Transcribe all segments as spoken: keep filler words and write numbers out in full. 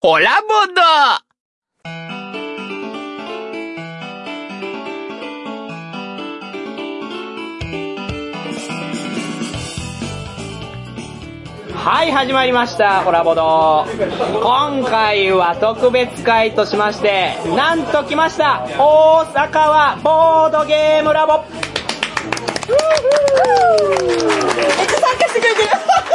ホラボド。はい、始まりました、ホラボド。今回は特別会としまして、なんと来ました、大阪はボードゲームラボ。めっちゃ参加してくれてる。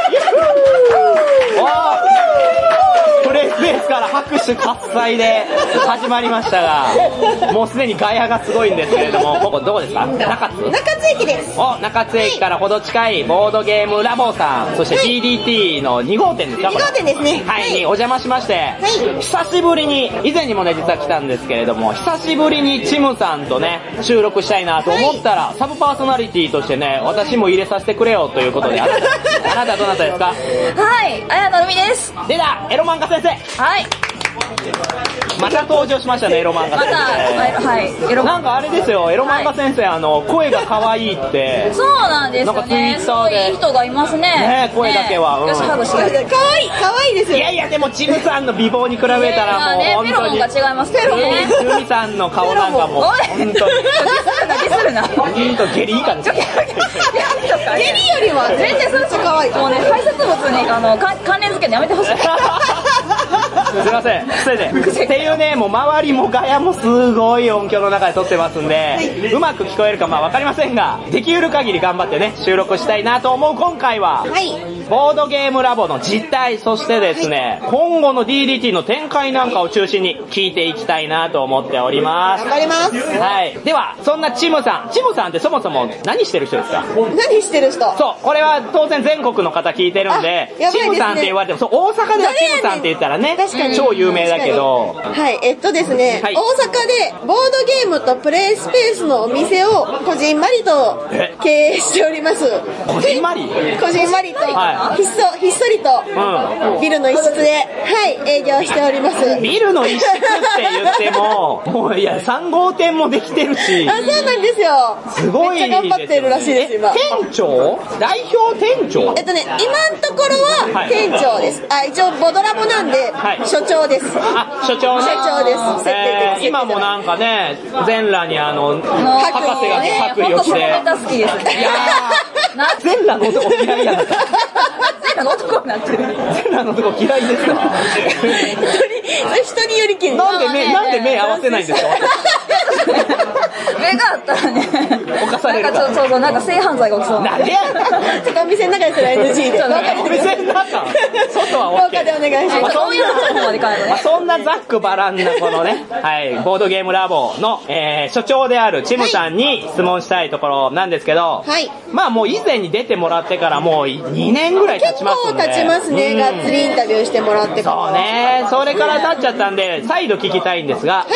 プレイスペースから拍手喝采で始まりましたが、もうすでにガヤがすごいんですけれども、ここどこですか？中津？ 中津駅です。 お、中津駅からほど近いボードゲームラボさん、そして ティーディーティー のに号店ですか？ に号店ですね。 はい、はい、にお邪魔しまして、はい、久しぶりに、以前にもね実は来たんですけれども、久しぶりにチムさんとね、収録したいなと思ったら、はい、サブパーソナリティとしてね、私も入れさせてくれよということで、あなた、あなたどなたですか？ はい、綾野海です。 出た、エロ漫画先生。 はい。 また登場しましたね、エロ漫画先生。 また、はい、エロ。 なんかあれですよ、エロ漫画先生、はい、あの、声が可愛いって。 そうなんですよね。なんかツイッターで。いい人がいますね。 ね、声だけは。 ね、うん、よし、ハグして。 可愛い、可愛いですよ。 いやいや、でも、チムさんの美貌に比べたらもう、 ね、本当に。フェロモンが違いますね。 チムさんの顔なんかもう、本当に。ディスるな。本当、ゲリ以下です。ゲリよりは全然そっち可愛い。 もうね、排泄物に、あの、関連付けるのやめてほしい。 すいません、癖で。っていうね、もう周りもガヤもすごい音響の中で撮ってますんで、はい、うまく聞こえるかまあわかりませんが、できうる限り頑張ってね、収録したいなと思う今回は、はい、ボードゲームラボの実態、そしてですね、はい、今後の ディーディーティー の展開なんかを中心に聞いていきたいなと思っております。 頑張ります。 はい。では、そんなチムさん、チムさんってそもそも何してる人ですか？ 何してる人？ そう、これは当然全国の方聞いてるんで、でね、チムさんって言われても、そう、大阪ではチムさんって言ったらね、超有名だけど、 はい、えっとですね、はい、大阪でボードゲームとプレイスペースのお店をこじんまりと経営しております。 こじんまり？ こじんまりと、はい、ひっそ、ひっそりと、うん、ビルの一室で、はい、営業しております。 ビルの一室って言っても、もういや、さん号店もできてるし。 あ、そうなんですよ。 すごいですよ。 めっちゃ頑張ってるらしいです、今。 店長？代表店長？ えっとね、今のところは店長です。はい、あ、一応ボドラボなんで、はい、所長です。 あ、所長ね。 所長です。 えー、今もなんかね、全裸にあの、博士が白衣を着て。 いやー、 全裸の男嫌いやな。 全裸の男になってる。 全裸の男嫌いですか？ 人によりきり。 なんで目、なんで目合わせないんですか？ 目があったらね、 犯されるか。 なんかそうそう、なんか性犯罪が起きそう。 なんでやちょっとお店の中ですら エヌジー で。 お店の中？外は OK。 廊下でお願いします。 そういうとこまで帰るね。 そんなざっくばらんなこのね、はい、ボードゲームラボの、えー、所長であるチムさんに質問したいところなんですけど、はい、まあもう以前に出てもらってからもうにねんぐらい経ちますんで。 結構経ちますね、うん、がっつりインタビューしてもらってから。 そうね、それから経っちゃったんで、再度聞きたいんですが、はい、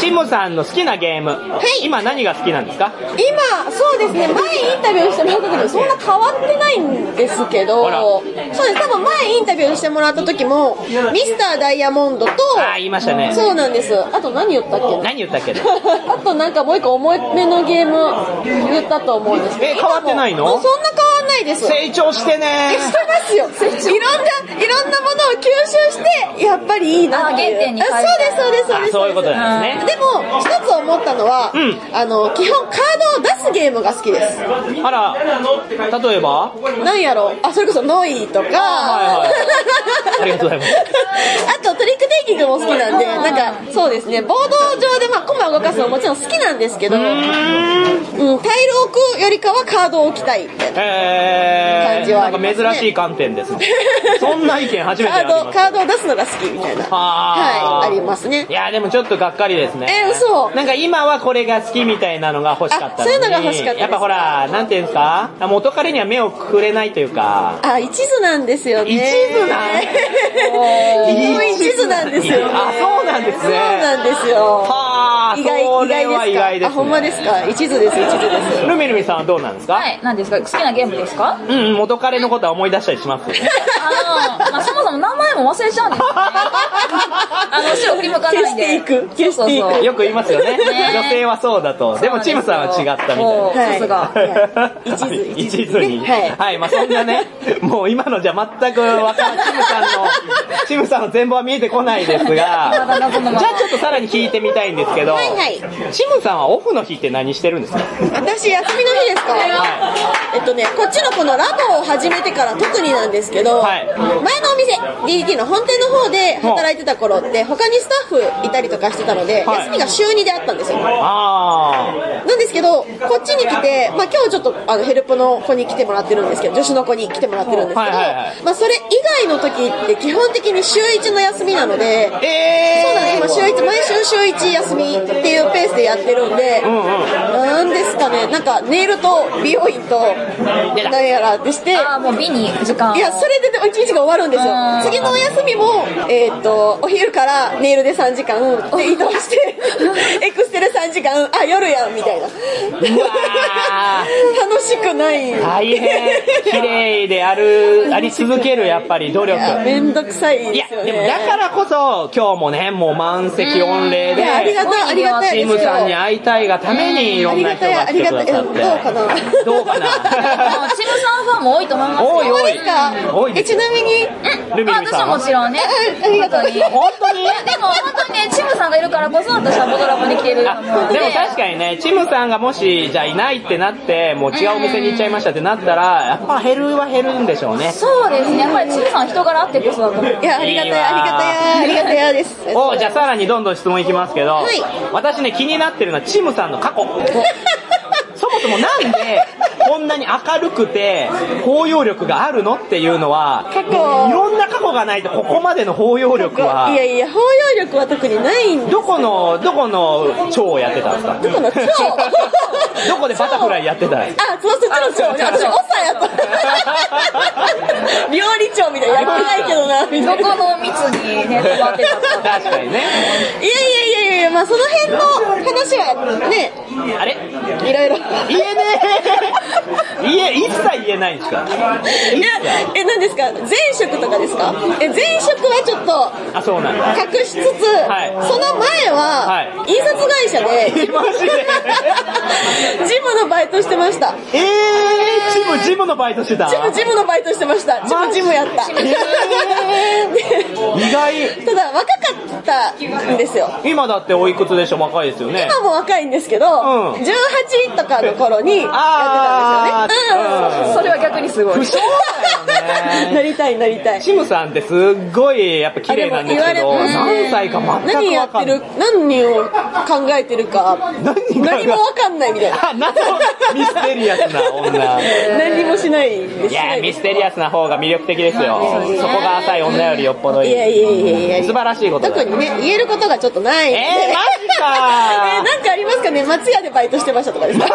チムさんの好きなゲーム、はい、今何が好きなんですか？ 今、そうですね、前インタビューしてもらった時もそんな変わってないんですけど、そうです、多分前インタビューしてもらった時も、ミスターダイヤモンドと、 あ、言いましたね。 そうなんです。あと何言ったっけ？ 何言ったっけ？ あとなんかもう一個重めのゲーム言ったと思うんですけど。 え、変わってないの？ もうそんな変わんないです。 成長してね。 してますよ。いろんな、いろんなものを吸収して、やっぱりいいなっていう。 あ、原点に帰る。 そうです、そうです、そうです。 そういうことなんですね。 でも、一つ思ったのは、うん、あの、基本カードを出すゲームが好きです。 あら、例えば？ なんやろう。あ、それこそノイとか。 はいはい。ありがとうございます。 あとトリックテイキングも好きなんで、なんかそうですね、ボード上でまあコマを動かすのももちろん好きなんですけど、うん、タイルを置くよりかはカードを置きたいみたいな感じはありますね。 なんか珍しい観点ですね。そんな意見初めてあります。 カード、カードを出すのが好きみたいな。はい、ありますね。 いやでもちょっとがっかりですね。 えー、嘘。 なんか今はこれが好きみたいなのが欲しかったのに。 そういうのが欲しかったです。 やっぱほら、なんていうんですか、元彼には目をくれないというか。 あ、一途なんですよね。 一途なん一途なんですよ、ね。 あ、そうなんですね。 そうなんですよ。 はあ、意外、意外ですか。意外です、ね。 あ、ほんまですか。一途です、一途です。 ルミルミさんはどうなんですか？ はい、なんですか。好きなゲームですか？ うん、元彼のことは思い出したりします。 あの、まあ、そもそも名前も忘れちゃうんですよね。ああの、後ろ振り向かないんで。 消していく。消していく。 よく言いますよね。女性はそうだと。でも、チムさんは違ったみたいな。 さすが。 一途に。 一途に。はい。まあそんなね、もう今のじゃ全くわからない。チムさんの、チムさんの全貌は見えてこないですが、じゃあちょっとさらに聞いてみたいんですけど、はいはい、チムさんはオフの日って何してるんですか？ 私、休みの日ですか？はい。えっとね、こっちのこのラボを始めてから特になんですけど、はい、前のお店、ディーディーティー の本店の方で働いてた頃って、他にスタッフいたりとかしてたので、はい、休みが週にであったんですよ。あなんですけど、こっちに来て、まあ今日ちょっとあのヘルプの子に来てもらってるんですけど、女子の子に来てもらってるんですけど、はいはいはい、まあそれ以外の時って基本的に週いちの休みなので、えー、そうだね、今週いち、毎週週いち休みっていうペースでやってるんで、うんうん、なんですかね、なんかネイルと美容院と何やらってして、 ああ、もう美に時間。 いや、それででも一日が終わるんですよ。次のお休みも、えーっと、お昼からネイルでさんじかんで移動して、エクステでさんじかん、あ、夜やん、みたいな。うわ楽しくない。 大変。綺麗である、あり続ける、やっぱり努力。 めんどくさいですよね。いや、 でもだからこそ、今日もね、もう満席御礼で、 ありがたい、ありがたい。 チムさんに会いたいがために、いろんな人が来てくださって。 どうかなどうかなチムさんファンも多いと思いますよ。 多い多い。 多いです。え、ちなみに、 ルミルミさんはもちろんね。 ありがとう。 本当にでも本当にね、チムさんがいるからこそ私はボドラボに来てると思うので。 でも確かにね、チムさんがもし、じゃあいないってなって、もう違うお店に行っちゃいましたってなったら、やっぱ減るは減るんでしょうね。 そうですね。やっぱりチムさん人柄あってこそだと思う。 いや、ありがたい、ありがたい、ありがたいやです。 お、じゃあさらにどんどん質問いきますけど、はい、私ね、気になってるのはチムさんの過去。そもそもなんでこんなに明るくて包容力があるのっていうのは、過去いろんな過去がないとここまでの包容力は。 いやいや、包容力は特にないんです。 どこのどこの蝶をやってたんですか？ どこの蝶？ どこでバタフライやってたんですか？ あ、そうそっちの蝶。私オッサンやった。料理長みたいなやってないけどな。 どこの蜜にね止まってたか。 確かにね。 いやいやいやいや、まあその辺の話はね、 あれいろいろ言えねえ言え、一切言えないんですか？ いや、え、何ですか？前職とかですか？え、前職はちょっとあ、そうなんだ。 隠しつつ、はい、その前は、はい、印刷会社でマジでジムのバイトしてました。 えー、ジム、ジムのバイトしてた？ ジム、ジムのバイトしてました。ジム、ジムやった。えー、意外。 ただ、若かったんですよ。 今だっておいくつでしょ？若いですよね。 今も若いんですけど、うん、じゅうはちとかの頃にやってたんですよね。 うん、それは逆にすごい。 不詳だよね。 なりたい、なりたい。 チムさんってすっごいやっぱ綺麗なんですけど、何歳か全く分かんない。 何やってる、何を考えてるか、何, 何も分かんないみたいな。 なんミステリアスな女。 何もしないんです。 いや、ミステリアスな方が魅力的ですよ。そこが浅い女よりよっぽどいい。 いやいやいやいや。 素晴らしいことだ。 特にね、言えることがちょっとない。 えー、マジかえー、なんかありますかね？松屋でバイトしてましたとかですか？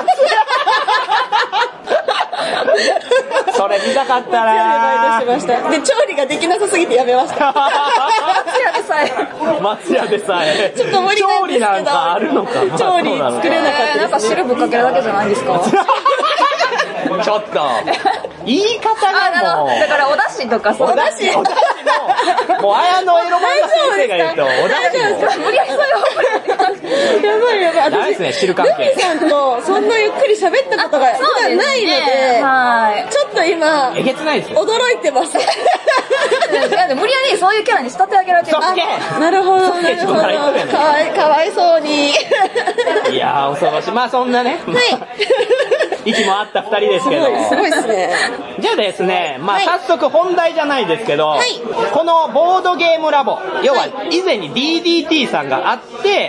それ見たかったな。 松屋でバイトしてました。で、調理ができなさすぎてやめました。松屋でさえ。 松屋でさえ。 ちょっと無理なんですけど。 調理なんかあるのか。 調理作れなかったです、ね。 なんか汁ぶっかけるだけじゃないですか？ ちょっと言い方がもうだからお出汁とかお出汁お出汁のもう綾野エロ漫画先生が言うとお出汁も無理やりそうよ。 やばいやばい。 ダメですね、汁関係。 ルミさんとそんなゆっくり喋ったことが普段ないので、はい、ちょっと今えげつないですよ。 驚いてます。 いやでも無理やりそういうキャラに仕立て上げられてる。 なるほどなるほど。かわいかわいそうに。 いやー恐ろしい。まあそんなね。はい。息もあった二人ですけど。 すごいですね。 じゃあですね、まあ早速本題じゃないですけど、はい、このボードゲームラボ、要は以前に ディーディーティー さんがあって、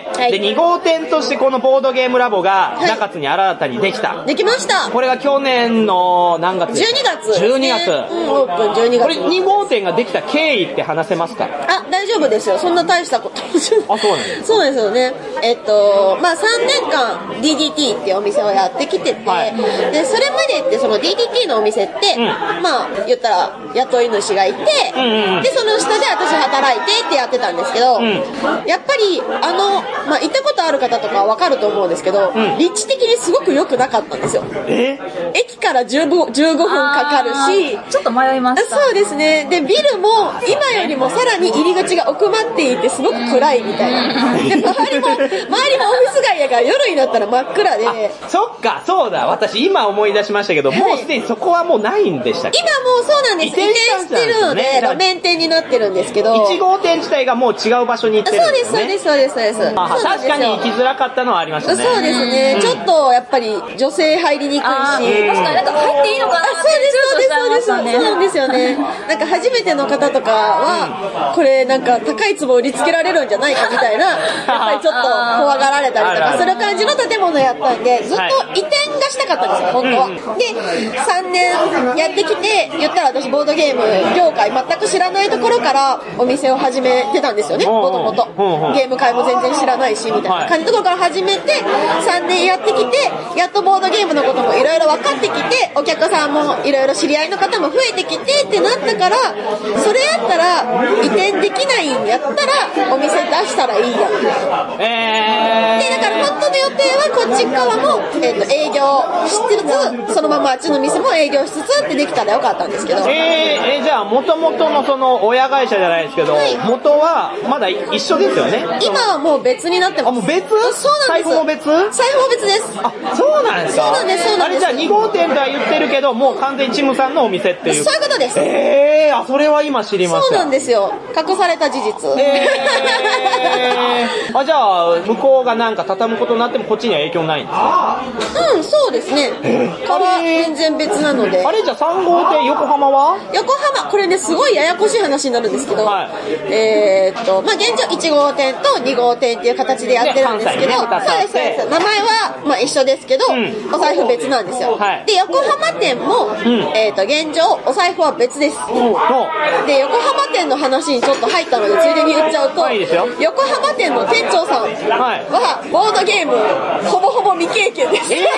はい、でに号店としてこのボードゲームラボが中津に新たにできた。 はい、できました。 これが去年の何月？ じゅうにがつ、ね。 じゅうにがつ。 うん、オープンじゅうにがつ。 これに号店ができた経緯って話せますか？ あ、大丈夫ですよ。そんな大したこと。 あ、そうなんですか。 そうですよね。えっと、まあさんねんかん ディーディーティー っていうお店をやってきてて、はい、で、それまでってその ディーディーティー のお店って、うん、まあ言ったら雇い主がいて、うんうんうん、で、その下で私働いてってやってたんですけど、うん、やっぱりあのの、まあ、行ったことある方とかわかると思うんですけど、うん、立地的にすごく良くなかったんですよ。 え駅からじゅうごふんかかるし、 ちょっと迷いました。 そうですね。で、ビルも今よりもさらに入り口が奥まっていてすごく暗いみたいな。で、周りも、周りもオフィス街やから夜になったら真っ暗で。 そっか、そうだ。私今思い出しましたけど、はい、もうすでにそこはもうないんでしたっけ？ 今もうそうなんです。移転してるので、路面店になってるんですけど。 いち号店自体がもう違う場所に行ってるんですよね。 そうです、そうです、そうです、そうです。 あ、確かに行きづらかったのはありましたね。 そうですね。うん、ちょっとやっぱり女性入りにくいし。確かになんか入っていいのかなって。 そうです、そうです、そうです。そうなんですよね。なんか初めての方とかは、これなんか高い壺売りつけられるんじゃないかみたいな、やっぱりちょっと怖がられたりとかする感じの建物やったんで、ずっと移転がしたかったんですよ、本当は。で、さんねんやってきて、言ったら私ボードゲーム業界全く知らないところからお店を始めてたんですよね、もともと。ゲーム界も全然知らないし、みたいな感じのところから始めて、さんねんやってきて、やっとボードゲームのこともいろいろ分かってきて、お客さんもいろいろ知り合いの方も増えてきてってなったから、それやったら移転できないんやったらお店出したらいいやん。 えー、 で、だから本当の予定はこっち側も、えー、と営業しつつ、そのままあっちの店も営業しつつってできたらよかったんですけど。 えー、えー、じゃあ元々のその親会社じゃないですけど、はい、元はまだ一緒ですよね。 今はもう別になってます。 あ、もう別？ そうなんです。 財布も別？ 財布も別です。 あ、そうなんですか？ そうなんです、そうなんです。 あれじゃあに号店とは言ってるけど、もう完全にチムさんのお店っていう。 そういうことです。 えー、あ、それは今知りました。 そうなんですよ。隠された事実。 えー、あ、じゃあ向こうがなんか畳むことになってもこっちには影響ないんですか？ うん、そうですね。かは全然別なので。 あれじゃあさん号店横浜は？ 横浜、これねすごいややこしい話になるんですけど、はい、えーっとまあ現状いち号店とに号店っていう形でやってるんですけど、ね、そうですそうです。名前はまあ一緒ですけど、うん、お財布別なんですよ。はい、で横浜店も、うん、えーっと現状お財布は別です。うん、で横浜店の話にちょっと入ったのでついでに言っちゃうと、いいですよ。横浜店の店長さんはボードゲームほぼほぼ未経験です。えー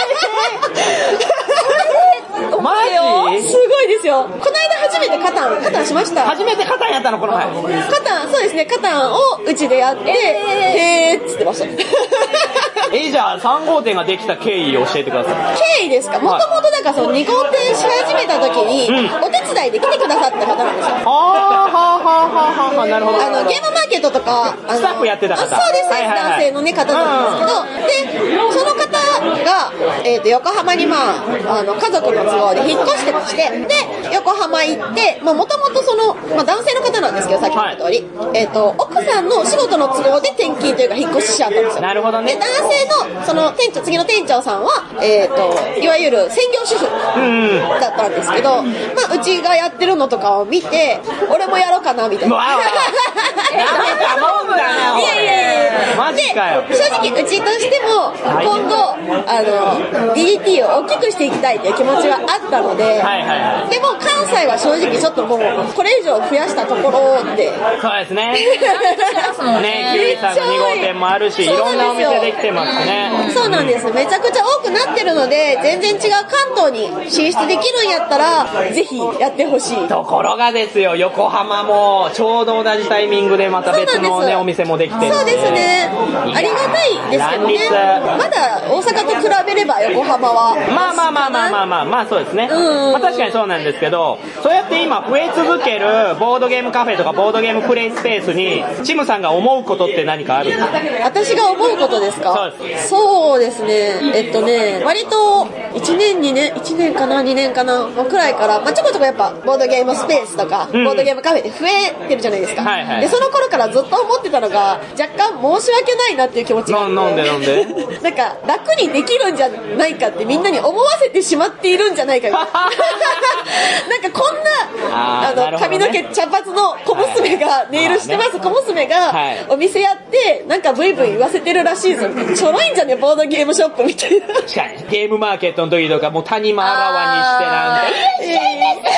マジ？ すごいですよ。この間初めてカタン、カタンしました。 初めてカタンやったのこの前。 カタン、そうですね、カタンをうちでやって、えー、へーっつってました。 えー、じゃあさん号店ができた経緯を教えてください。 経緯ですか？もともとだからそのに号店し始めた時に、うん、お手伝いで来てくださった方なんですよ。 あー、はーはーはーはー、なるほど。 あの、ゲームマーケットとか、あのスタッフやってた方。 そうですね、はいはいはい、男性のね、方なんですけど、うん、で、その方が、えーと、横浜にまあ、あの、家族の都合で引っ越してまして、で、横浜行って、まあ、もともとその、まあ、男性の方なんですけど、さっき言った通り、はい、えっと、奥さんの仕事の都合で転勤というか引っ越ししちゃったんですよ。 なるほどね。 で、男性の、その、店長、次の店長さんは、えっと、いわゆる専業主婦だったんですけど、まあ、うちがやってるのとかを見て、俺もやろうかな、みたいな。 わわなんかもんだな、 いやいやいや。 マジかよ。 で、正直、うちとしても、今後、あの、ディーディーティー を大きくしていきたいという気持ちはあったので、はいはいはい、でも関西は正直ちょっともう、これ以上増やしたところで。 そうですね。ね、キュウリさんのに号店もあるし、いろんなお店できてますね。 そうなんです。めちゃくちゃ多くなってるので、全然違う関東に進出できるんやったら、ぜひやってほしい。 ところがですよ、横浜もちょうど同じタイミングでまた別のね、お店もできてる。 そうですね。ありがたいですけどね。まだ大阪と比べれば横浜は。 まあまあまあまあまあまあ、まあそうですね。うん、まあ確かにそうなんですけど、そうやって今増え続けるボードゲームカフェとかボードゲームプレイスペースに、チムさんが思うことって何かあるんですか？ 私が思うことですか？ そうです。 そうですね。えっとね、割といちねんにねん、いちねんかなにねんかなくらいから、まあちょこちょこやっぱボードゲームスペースとか、うん、ボードゲームカフェって増えてるじゃないですか。はいはい、でその頃からずっと思ってたのが、若干申し訳ないなっていう気持ちがあって。 なんでなんで？ なんか楽にできるんじゃないかってみんなに思わせてしまっているんじゃないかなんかこんなあの、ね、髪の毛茶髪の小娘がネイルしてます小娘がお店やってなんかブイブイ言わせてるらしいぞ。ちょろいんじゃねボードゲームショップみたいな。 確かにゲームマーケットの時とかもう谷間あらわにしてなんかいらっしゃいませ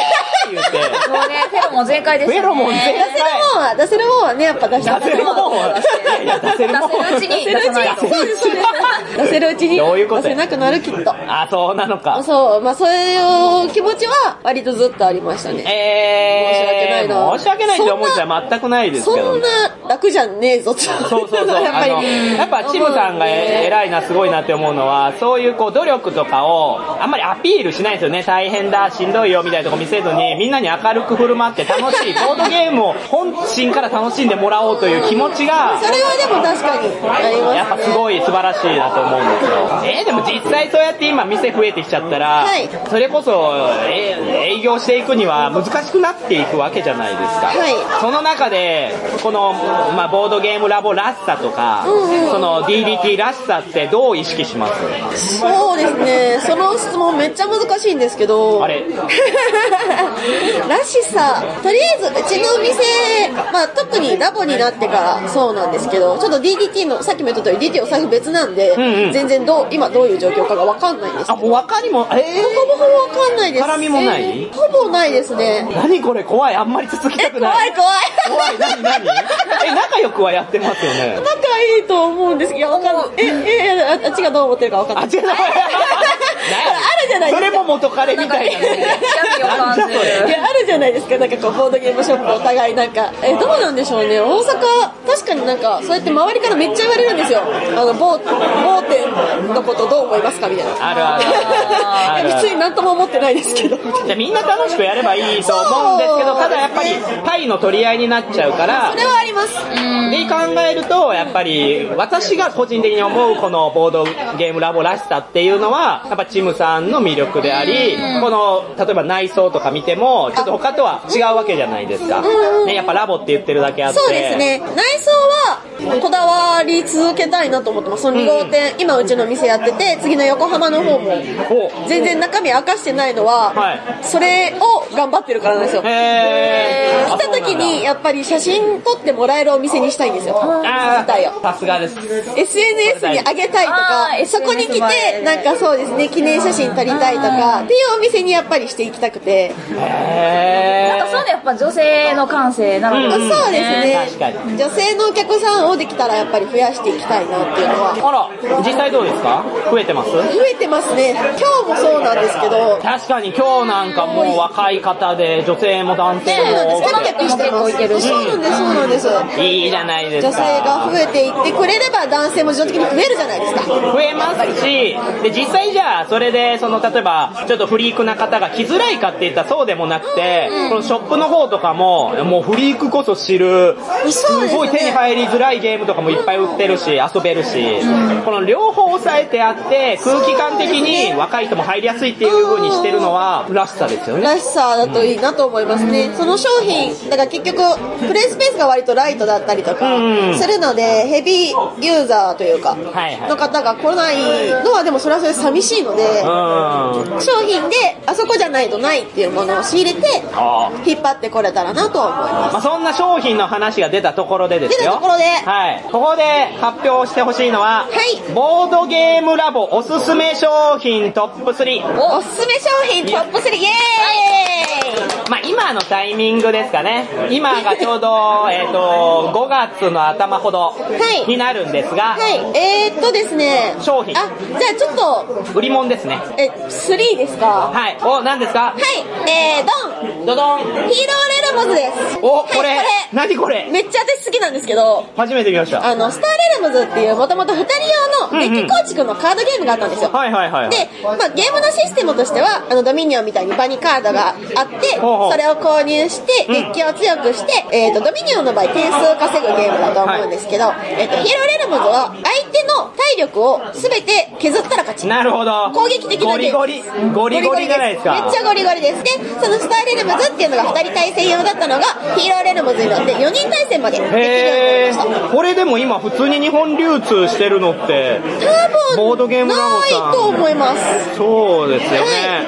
言うて。 もうね、フェロモン全開ですよね。 フェロモン全開。 出せるもんは、出せるもんはね、やっぱ出して出せるもんは、いや、出せるもんは。 出せるうちに、 出せるうちに、そうです、そうです。出せるうちに、 どういうこと出せなくなるきっと。 あ、そうなのか。 そう、まあそういう気持ちは、割とずっとありましたね。 えー、 申し訳ないな。 申し訳ないって思いじゃ全くないですけど。 そんな楽じゃねえぞ、そうそうそうそう。 やっぱり。 あの、やっぱチムさんが偉いな、すごいなって思うのは、そういうこう努力とかを、あんまりアピールしないんですよね。大変だ、しんどいよ、みたいなとこ見せずに、みんなに明るく振る舞って楽しい、ボードゲームを本心から楽しんでもらおうという気持ちが、 それはでも確かにありますね。 やっぱすごい素晴らしいなと思うんですよ。えー、でも実際そうやって今店増えてきちゃったら、はい、それこそ、えー、営業していくには難しくなっていくわけじゃないですか。はい、その中で、この、まあ、ボードゲームラボらしさとか、うんうん、その ディーディーティー らしさってどう意識します？ そうですね、その質問めっちゃ難しいんですけど、 あれらしさ、とりあえずうちの店、まあ特にラボになってからそうなんですけど、ちょっと ディーディーティー の、さっきも言った通り ディーディーティー お財布別なんで、うんうん、全然どう、今どういう状況かが分かんないんです。 あ、もう分かりも、えー、 ほぼほぼ分かんないです。 絡みもない、 えー、ほぼないですね。 何これ怖い、あんまり続きたくない。 え、怖い怖い。怖い、何何え、仲良くはやってますよね。 仲いいと思うんですけど、いや、わかんない。え、え、あっちがどう思ってるかわかんない。 あ、違う。 あるじゃないですか。 それも元彼みたいな。 いや、あるじゃないですか。なんかこう、ボードゲームショップお互いなんか、え、どうなんでしょうね。大阪、確かになんか、そうやって周りからめっちゃ言われるんですよ。あの、某、某店のことどう思いますかみたいな。 あるある。ある別になんとも思ってないですけど。 じゃみんな楽しくやればいいと思うんですけど、ただやっぱり、パイの取り合いになっちゃうから、 それはあります。 で、考えると、やっぱり、私が個人的に思うこのボードゲームラボらしさっていうのは、やっぱチムさんの魅力であり、この、例えば内装とか見ても、ちょっと他とは違うわけじゃないですか。ね、やっぱラボって言ってるだけあって。 そうですね。内装は、こだわり続けたいなと思ってます。そのに号店、うん、今うちの店やってて、次の横浜の方も、全然中身明かしてないのは、はい、それを頑張ってるからなんですよ。へー。来た時に、やっぱり写真撮ってもらえるお店にしたいんですよ。 ああ、さすがです。 エスエヌエス に上げたいとか、そこに来て、なんかそうですね、記念写真撮りたいとか、っていうお店にやっぱりしていきたくて。 へー。なんかそういうのやっぱ女性の感性なので、 うん、そうですね。 確かに。 女性のお客さんをできたらやっぱり増やしていきたいなっていうのは。 あら、実際どうですか？増えてます？ 増えてますね。今日もそうなんですけど。 確かに今日なんかもう若い方で、女性も男性も。 キャピキャピしてます。そうなんです、そうなんです。 いいじゃないですか。 女性が増えていってくれれば男性も自動的に増えるじゃないですか。 増えますし、で、実際じゃあ、それで、その、例えば、ちょっとフリークな方が来づらいかって言ったらそうでもなくて、うん、このショップの方とかも、もうフリークこそ知る、すごい手に入りづらいゲームとかもいっぱい売ってるし、遊べるし、うん、この両方押さえてあって、空気感的に若い人も入りやすいっていう風にしてるのは、らしさですよね。 らしさだといいなと思いますね。うん、その商品、だから結局、プレイスペースが割とライトだったりとか、するので、ヘビーユーザーというか、の方が来ないのはでもそれはそれ寂しいので、商品であそこじゃないとないっていうものを仕入れて引っ張ってこれたらなと思います。 まあ、そんな商品の話が出たところでですよ。 出たところで、 はい、ここで発表してほしいのは、はい、ボードゲームラボおすすめ商品トップスリー。 おすすめ商品トップスリー、イエーイ。 まあ今のタイミングですかね。今がちょうどえっとごがつの頭ほどになるんですが、 はい、はい、えーっとですね、 商品。 あ、じゃあちょっと売り物ですね。 え、スリーですか？ はい。お、何ですか？ はい、えー、ドン。 ドドン。 ヒーローレルモズです。 お、これ。 はい、これ。 何これ？ めっちゃ私好きなんですけど。 初めて見ました。 あの、スターレルムズっていう、もともと二人用のデッキ構築のカードゲームがあったんですよ。 はいはいはい。 で、まあゲームのシステムとしては、あの、ドミニオンみたいに場にカードがあって、 ほうほう、 それを購入して、デッキを強くして、うん、えっと、ドミニオンの場合点数を稼ぐゲームだと思うんですけど、はい、えっと、ヒーローレルムズは、相手の体力をすべて削ったら勝ち。 なるほど。 攻撃的なゲーム。 ゴリゴリ。ゴリゴリじゃないですか。 めっちゃゴリゴリです。で、そのスターレルムズっていうのが二人対戦用だったのが、ヒーローレルムズになってよにん対戦までできるようになりました。 これでも今普通に日本流通してるのって、 多分、 ボードゲームラボさん。 ないと思います。 そうですよね。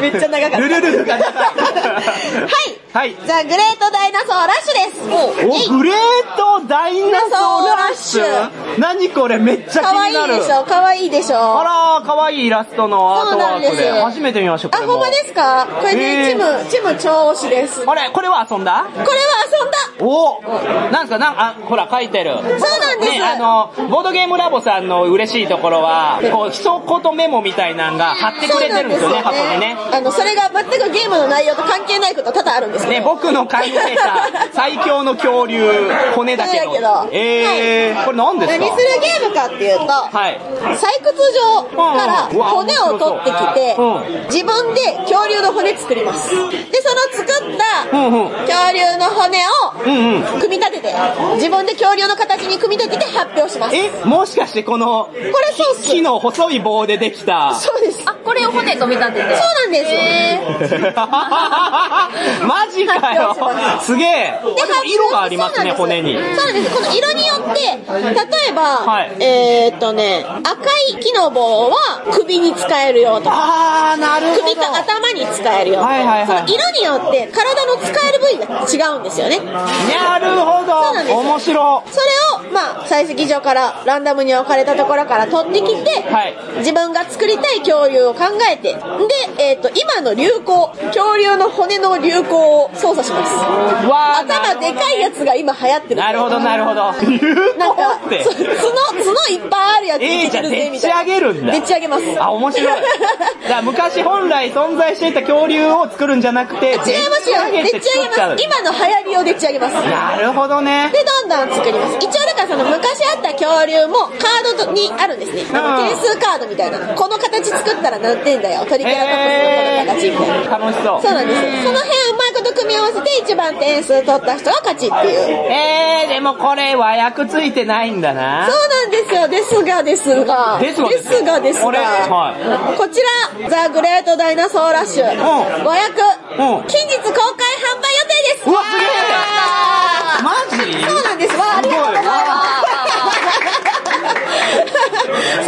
めっちゃ長かった。 ルルルルが長い。 はい。はい。ザ・グレートダイナソーラッシュです。 お、グレートダイナソーラッシュ。何これめっちゃ気になる。 かわいいでしょ、かわいいでしょ。 あらー、かわいいイラストのアートワークで。初めて見ました、これも。 あ、ほんまですか？これね、チム、チム超推しです。 あれ、これは遊んだ？ これは遊んだ。 おなんすか、なんあ、ほら書いてる。 そうなんです。 ね、あの、ボードゲームラボさんの嬉しいところは、こう、一言メモみたいなのが貼ってくれてるんですよね、箱にね。 あの、それが全くゲームの内容と関係ないこと多々あるんですけど。 ね、僕の考えた最強の恐竜、骨だけど。えー、これ何ですか？ 何するゲームかっていうと、はい、採掘場から骨を取ってきて、自分で恐竜の骨作ります。で、その作った恐竜の骨を組み立てて、自分で恐竜の形に組み立てて発表します。 え、もしかしてこの、これそうっす。木の細い棒でできた。 そうです。 あ、これを骨組み立てて。 そうなんです。 マジかよ。すげえ。でも色がありますね、骨に。 そうなんです。この色によって、例えば、はい、えーっとね、赤い木の棒は首に使えるよとか、 あー、なるほど。 首と頭に使えるよとか、はいはいはい、その色によって体の使える部位が違うんですよね。 なるほど。そうなんです。面白。 それを、まあ、採石場からランダムに置かれたところから取ってきて、はい、自分が作りたい恐竜を考えて、で、えーっと、今の流行、恐竜の骨の流行を操作します。わ頭でかいやつが今流行ってる。 なるほど、なるほど。なんか、 角、角いっぱいあるやついけるぜ、みたいな。でっち上げるんだ。 でっち上げます。 あ、面白い。じゃあ昔本来存在していた恐竜を作るんじゃなくて、 違いますよ。でっち上げます。今の流行りをでっち上げます。 なるほどね。 で、どんどん作ります。一応だからその昔あった恐竜もカードにあるんですね。点数カードみたいな。この形作ったら何点だよ。トリケラトプスのこの形みたいな。 楽しそう。 そうなんです。その辺うまいこと組み合わせて一番点数取った人が勝ちっていう。 えー、でもこれ和訳ついてないんだな。 そうなんですよ。ですがですが。 ですがですがですが。はい、こちら、ザ・グレート・ダイナソーラッシュ。うん、和訳、うん、近日公開販売予定です。 うわ、すげえ。マジ？ そうなんです。わ、ありがとうございます。 あ、じゃあ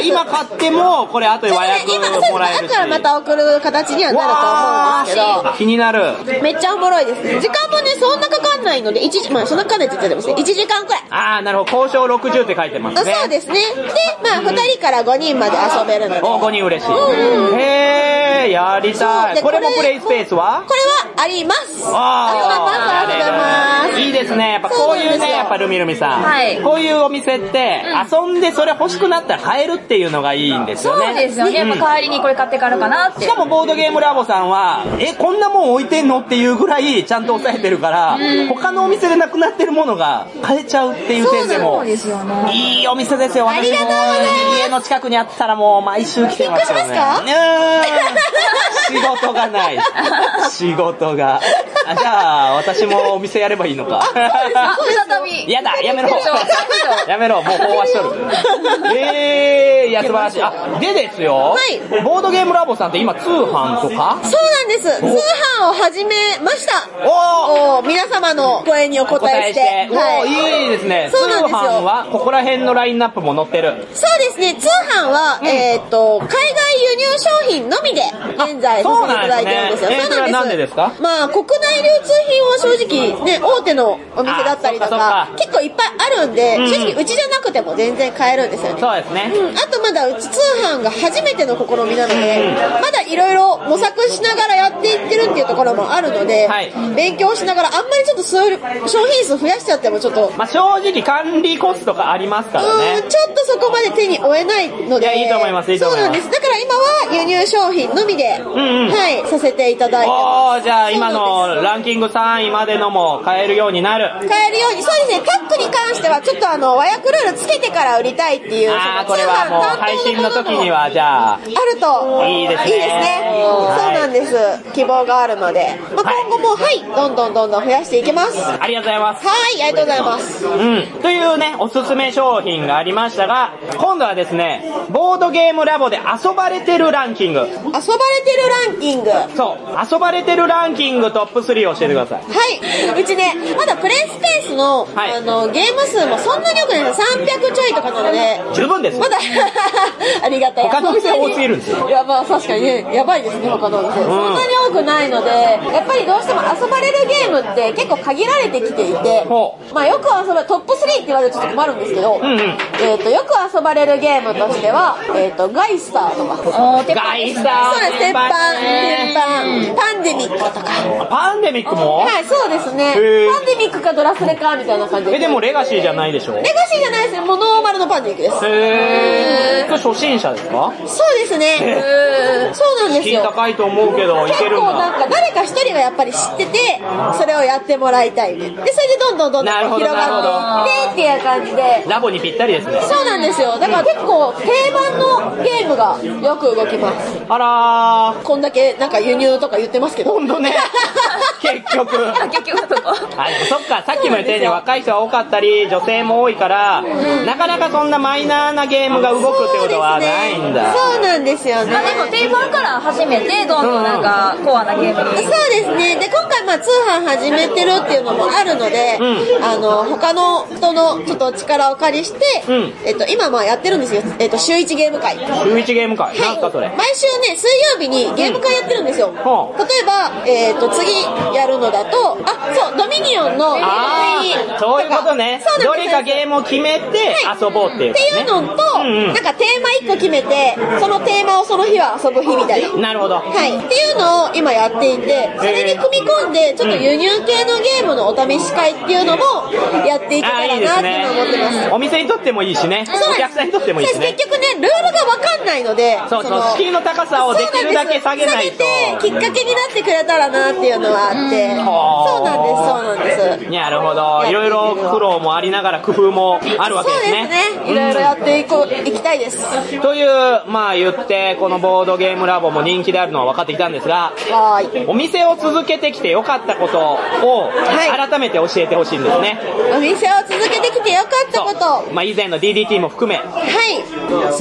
今買っても、これ後で和訳もらえるし。 今、だからまた送る形にはなると思うんですけど。 気になる。 めっちゃおもろいですね。時間もね、そんなかかんないので、いちじ、まあそんなかかんないって言ってますね。いちじかんくらい。 あー、なるほど。交渉ろくじゅうって書いてますね。 そうですね。で、まあふたりからごにんまで遊べるので。 お、ごにん嬉しい。 うん、 へー、やりたい。これもプレイスペースはこれはあります。 あ遊べます、遊べます。 いいですね。やっぱこういうね、やっぱルミルミさん。 はい。 こういうお店って、遊んでそれ欲しくなったら買えるっていうのがいいんですよね。 そうですよね。やっぱ帰りにこれ買ってからかなって。 しかもボードゲームラボさんは、え、こんなもん置いてんのっていうぐらいちゃんと抑えてるから、他のお店でなくなってるものが買えちゃうっていう点でも、 そうですよね。 いいお店ですよ。私も家の近くにあったらもう毎週来てますよね。 引っ越しますか？ 仕事がない。仕事が。あ、じゃあ、私もお店やればいいのか。 再び。 やだ、やめろ。やめろ、もう飽和しとる。えー、いや、素晴らしい。あ、でですよ。 はい。 ボードゲームラボさんって今通販とか？ そうなんです。通販を始めました。 おー。皆様の声にお答えして。 はい。いいですね。 そうなんですよ。 通販は、ここら辺のラインナップも載ってる。 そうですね。通販は、えっと、海外輸入商品のみで、現在させていただいてるんですよ。 そうなんですね。それはなんでですか？ まあ、国内流通品は正直、ね、大手のお店だったりとか、結構いっぱいあるんで、正直うちじゃなくても全然買えるんですよね。 そうですね。 うん。あとまだうち通販が初めての試みなので、まだいろいろ模索しながらやっていってるっていうところもあるので、勉強しながら、あんまりちょっとそういう商品数増やしちゃってもちょっと。 まあ正直管理コストがありますからね。 うん、ちょっとそこまで手に負えないので。 いや、いいと思います、いいと思います。 そうなんです。だから今は輸入商品のみで、うんうん、はい、させていただいてます。 おー、じゃあ今のランキングさんいまでのも買えるようになる。 買えるように、そうですね、タックに関してはちょっとあの、和訳ルールつけてから売りたいっていう。 あー、これはもう配信の時にはじゃあ。あると。 いいですね。 いいですね。そうなんです。希望があるので。まあ、今後も、はい、どんどんどんどん増やしていきます。 ありがとうございます。 はい、ありがとうございます。 うん。というね、おすすめ商品がありましたが、今度はですね、ボードゲームラボで遊ばれてるランキング。遊ばれてるランキング。 そう。遊ばれてるランキングトップスリーを教えてください。 はい。うちね、まだプレイスペースの、はい、あの、ゲーム数もそんなに多くないです。さんびゃくちょいとかなので。 十分です。 まだ、ありがたい。 他のお店多すぎるんですよ。 いや、まあ確かにね、やばいですね、他のお店。うん、そんなに多くないので、やっぱりどうしても遊ばれるゲームって結構限られてきていて、まあよく遊ばれ、トップスリーって言われるとちょっと困るんですけど、うんうん、えっと、よく遊ばれるゲームとしては、えっと、ガイスターとか。 ガイスターそうです、鉄板、鉄板、パンデミックとか。 パンデミックも？ はい、そうですね。パンデミックかドラスレかみたいな感じで。 え、でもレガシーじゃないでしょ？ レガシーじゃないですね。もうノーマルのパンデミックです。 へー。初心者ですか？ そうですね。そうなんですよ。 敷居高いと思うけど、いけるんだ。 結構なんか誰か一人がやっぱり知ってて、それをやってもらいたい。で、それでどんどんどんどん広がっていってっていう感じで。 ラボにぴったりですね。 そうなんですよ。だから結構定番のゲームがよく動きます。 あらー。 こんだけなんか輸入とか言ってますけど。 ほんとね。結局。 結局そこ。 はい、そっか、さっきも言ったように若い人が多かったり、女性も多いから、うん、なかなかそんなマイナーなゲームが動くってことはないんだ。 そうなんですよね。 まあでも定番から始めて、どんどんなんかコアなゲームに。 そうですね。で、今回まあ通販始めてるっていうのもあるので、うん、あの、他の人のちょっと力を借りして、うん、えっと、今まあやってるんですよ。えっと、週一ゲーム会。 週一ゲーム会、はい、なんすかそれ？ 毎週ね、水曜日にゲーム会やってるんですよ。うん、例えば、えっと、次やるのだと、あ、そう、ドミニオンのゲーム会に。 そういうことね。どれかゲームを決めて遊ぼうっていう、ね。 っていうのと、うんうん、なんかテーマいっこ決めて、そのテーマをその日は遊ぶ日みたいな。 なるほど。 はい。っていうのを今やっていて、それに組み込んで、ちょっと輸入系のゲームのお試し会っていうのもやっていけたらなって思ってます。いいですね、 お店にとってもいいしね。お客さんにとってもいいしね。 結局ね、ルールがわかんないので、 そうそう、敷居の高さをできるだけ下げないと。 下げて、きっかけになってくれたらなっていうのはあって。そうなんです、そうなんです。 なるほど。いろいろ苦労もありながら工夫もあるわけですね。 そうですね。いろいろやっていこう、いきたいです。 という、まあ言って、このボードゲームラボも人気であるのは分かってきたんですが、 はい。 お店を続けてきて良かったことを、改めて教えてほしいんですね。 お店を続けてきて良かったこと。 まあ以前の ディーディーティー も含め。 はい。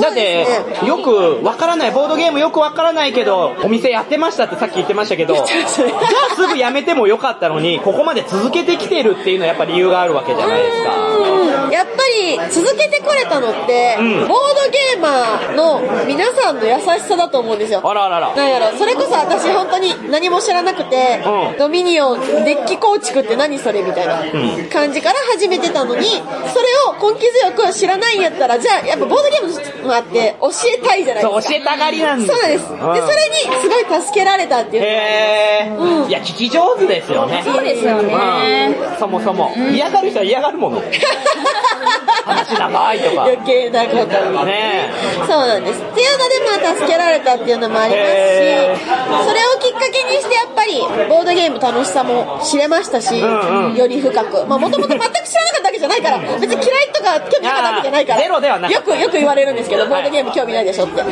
だって、ね、よく分からない、ボードゲームよく分からないけど、お店やってましたってさっき言ってましたけど、じゃあすぐやめてもよかったのに、ここまで続けてきてるっていうのはやっぱり理由があるわけじゃないですか。 やっぱり続けてこれたのって、うん、ボードゲーマ様の皆さんの優しさだと思うんですよ。 あらあらあら。 なんやろ、それこそ私本当に何も知らなくて、うん、ドミニオンデッキ構築って何それみたいな感じから始めてたのに、それを根気強く知らないんやったら、じゃあやっぱボードゲームもあって教えたいじゃないですか。 そう、教えたがりなんです。 そうなんです、うん、でそれにすごい助けられたっていう。 へー、うん、いや聞き上手ですよね。 そうですよね、 うん、そもそも、うん、嫌がる人は嫌がるもの話長いとか余計なことね。そうなんですっていうので、まあ助けられたっていうのもありますし、それをきっかけにしてやっぱりボードゲーム楽しさも知れましたし、うんうん、より深く、まあもともと全く知らなかったわけじゃないから、別に嫌いとか興味なかったわけじゃないから、 ゼロではない。 よくよく言われるんですけど、ボードゲーム興味ないでしょって、はい、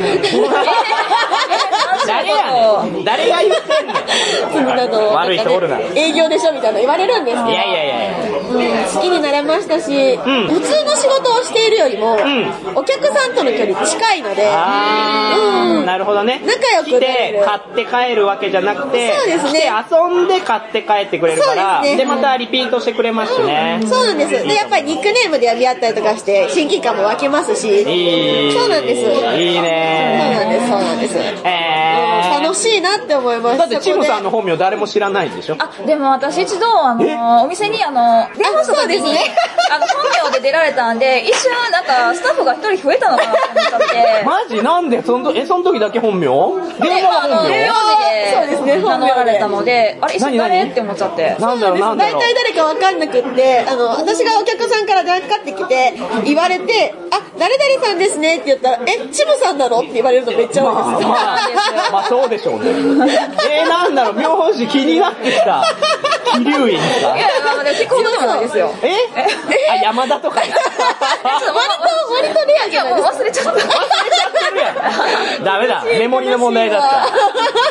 誰やねん、誰が言ってんの悪い人おるな、 営業でしょみたいな言われるんですけど、 いやいやいや、 うん、好きになれましたし、うん、普通の仕事をしているよりも、うん、お客さんとの距離近いので、 あ、うん、なるほどね。 仲良く来て買って帰るわけじゃなくて、 そうですね、 来て遊んで買って帰ってくれるから、で、ね、でまたリピートしてくれますしね、 うん、そうなんです。でやっぱりニックネームで呼び合ったりとかして親近感も湧きますし、 いい、 そうなんです。 いいね、 そうなんですそうなんです、えー、楽しいなって思います。 だってチムさんの本名誰も知らないんでしょ。 あ、でも私一度あのお店にあの電話した時に、ね、あの本名で出られたんで、一瞬なんかスタッフが一人増えたのかなと思っちゃって。 マジなんでそのえその時だけ本名？電話は本名？ 電話でそうですね、名乗られたので、あれ一緒誰って思っちゃって。 なんだろうなんだろう。 大体誰かわかんなくって、あの私がお客さんから電話かかってきて言われて、あ、誰々さんですねって言ったら、え、チムさんなのって言われるのめっちゃ多いです。 まあ、まあ、まあそうでしょうね。えー、なんだろう、名字気になってきた。桐生院ですか？ いや、まあ私こうでもないですよ。 え？あ、山田とか。割と割とレアじゃないですか。 忘れちゃった。忘れちゃってるやん。ダメだ、メモリの問題だった。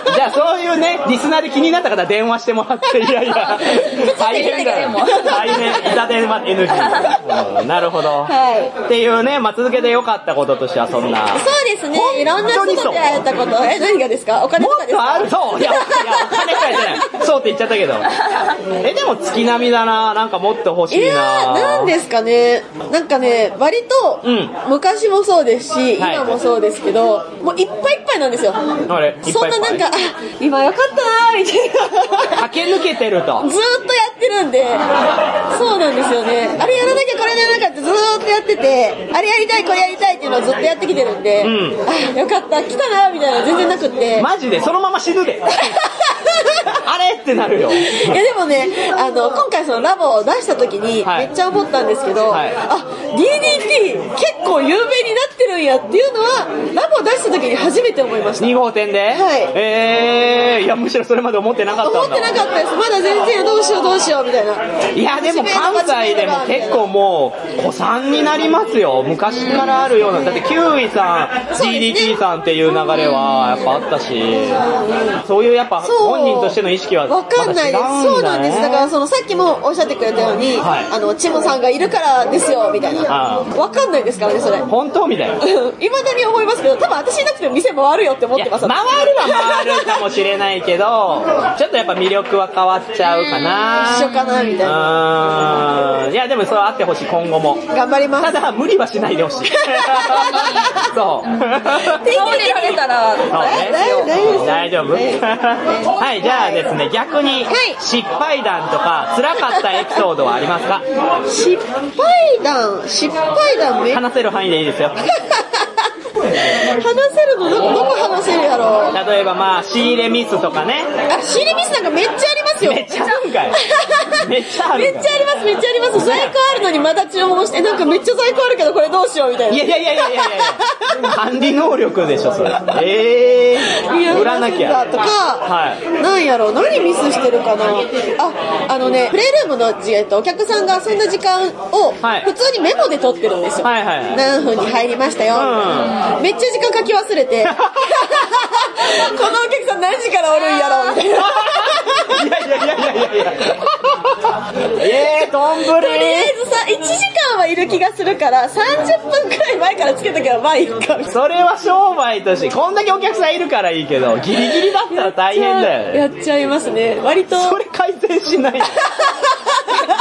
じゃあそういうね、リスナーで気になった方電話してもらって、いやいや、大変だよ。大変、いた電話 エヌジー。うん、なるほど。はい。っていうね、まあ続けて良かったこととしてはそんな。 そうですね。いろんな人と出会えたこと。え、何がですか？お金とかですか？ もっとある、そう。いや、いやお金かいてない。そうって言っちゃったけど。え、でも月並みだな。なんかもっと欲しいな。いや、 なんですかね。なんかね、割と、うん、昔もそうですし、今もそうですけど、はい、もういっぱいいっぱいなんですよ。 あれ、 そんななんか、あ、今よかったなみたいな。駆け抜けてると。 ずーっとやってるんで、そうなんですよね。あれやらなきゃこれやらなきゃってずーっとやってて、あれやりたいこれやりたいっていうのをずっとやってきてるんで、うん、あ、よかった来たなみたいな全然なくって。 マジでそのまま死ぬで。あれってなるよ。 いやでもね、あの今回そのラボを出した時にめっちゃ思ったんですけど、はい、あ、ディーディーティー 結構有名になってるんやっていうのはラボを出した時に初めて思いました。 に号店で？はい。えー、いやむしろそれまで思ってなかったんだ。 思ってなかったです。まだ全然どうしようどうしようみたいな。 いやでも関西でも結構もう古参になりますよ。昔からあるような、だってキウイさん、ね、ディーディーティー さんっていう流れはやっぱあったし、そういうやっぱ本人としての意識はわかんないです。そうなんです。だからそのさっきもおっしゃってくれたように、はい、あのチモさんがいるからですよみたいな。わかんないですからねそれ。 本当みたいな。 未だに思いますけど、多分私いなくても店回るよって思ってます。 回るは回るかもしれないけど、ちょっとやっぱ魅力は変わっちゃうかな。 一緒かなみたいな。 いやでもそうあってほしい今後も。 頑張ります。 ただ無理はしないでほしい。そう。 手に入れられたら大丈夫。はい、じゃあですね、逆に失敗談とか辛かったエピソードはありますか？ 失敗談、失敗談め話せる範囲でいいですよ。 話せるの ど, どこ話せるやろう。 例えばまあ仕入れミスとかね。 あ、仕入れミスなんかめっちゃありますよ。 めっちゃあるんかい。めっちゃある。 めっちゃあります。めっちゃあります。在庫あるのにまた注文して、なんかめっちゃ在庫あるけどこれどうしようみたいな。 いやいやいやいやいやいや。管理能力でしょそれ。ええー。売らなきゃ。 とか、はい。なんやろう、何ミスしてるかな。あ、あのね、プレイルームのえっとお客さんが遊んだ時間を普通にメモで取ってるんですよ。はいはいはい。何分に入りましたよ。うん、めっちゃ時間書き忘れてこのお客さん何時からおるんやろみたいな。 いやいやいやいやいやいやえー、どんぶりとりあえずさいちじかんはいる気がするからさんじゅっぷんくらい前からつけとけばまあいいか。 それは商売としてこんだけお客さんいるからいいけどギリギリだったら大変だよね。 やっちゃいますね割と。 それ改善しない。 そ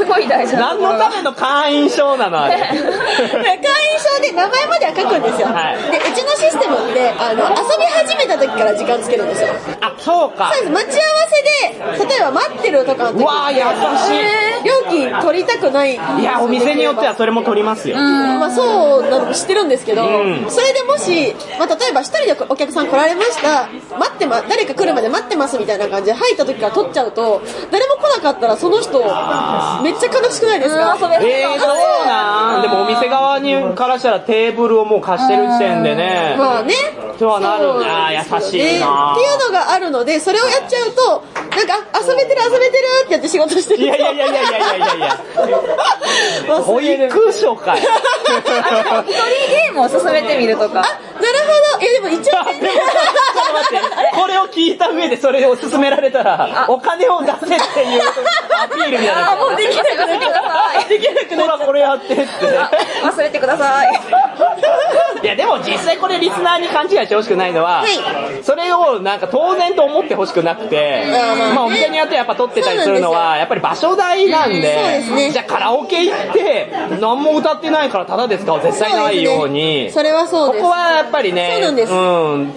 すごい大事なところが。 何のための会員証なのあれ。 会員証で名前までは書くんですよ。はい、で、うちのシステムって、あの、遊び始めた時から時間つけるんですよ。 あ、そうか。 そうです。待ち合わせで、例えば待ってるとかの時。 うわー、優しい。 料金取りたくない。 いや、お店によってはそれも取りますよ。 うん、まあそうなの知ってるんですけど、うん、それでもし、まあ例えば一人でお客さん来られました、待ってま、誰か来るまで待ってますみたいな感じで入った時から取っちゃうと、誰も来なかったらその人、めっちゃ悲しくないですか？ えー、そうなん。でもお店側にからしたらテーブルをもう貸してる時点でね。 まあね。 そうはなる。ああ、優しいな。 っていうのがあるので、それをやっちゃうと、なんか、遊べてる遊べてるってやって仕事してる。 いやいやいやいやいやいやいやいや。保育所かい。 一人ゲームを進めてみるとか。あ、なるほど。いやでも一応。ちょっと待って。 これを聞いた上でそれを勧められたら、お金を出せっていうアピールみたいな。 あ、もうできなくなってください。 できなくなっほらこれやってって。 忘れてください。 いやでも実際これリスナーに勘違いしてほしくないのは、はい、それをなんか当然と思ってほしくなくて、まあお店によってやっぱ取ってたりするのはやっぱり場所代なんで、そうですね、じゃあカラオケ行って何も歌ってないからタダですかは絶対ないように、 それはそうです。 ここはやっぱりね、そうなんです。うん、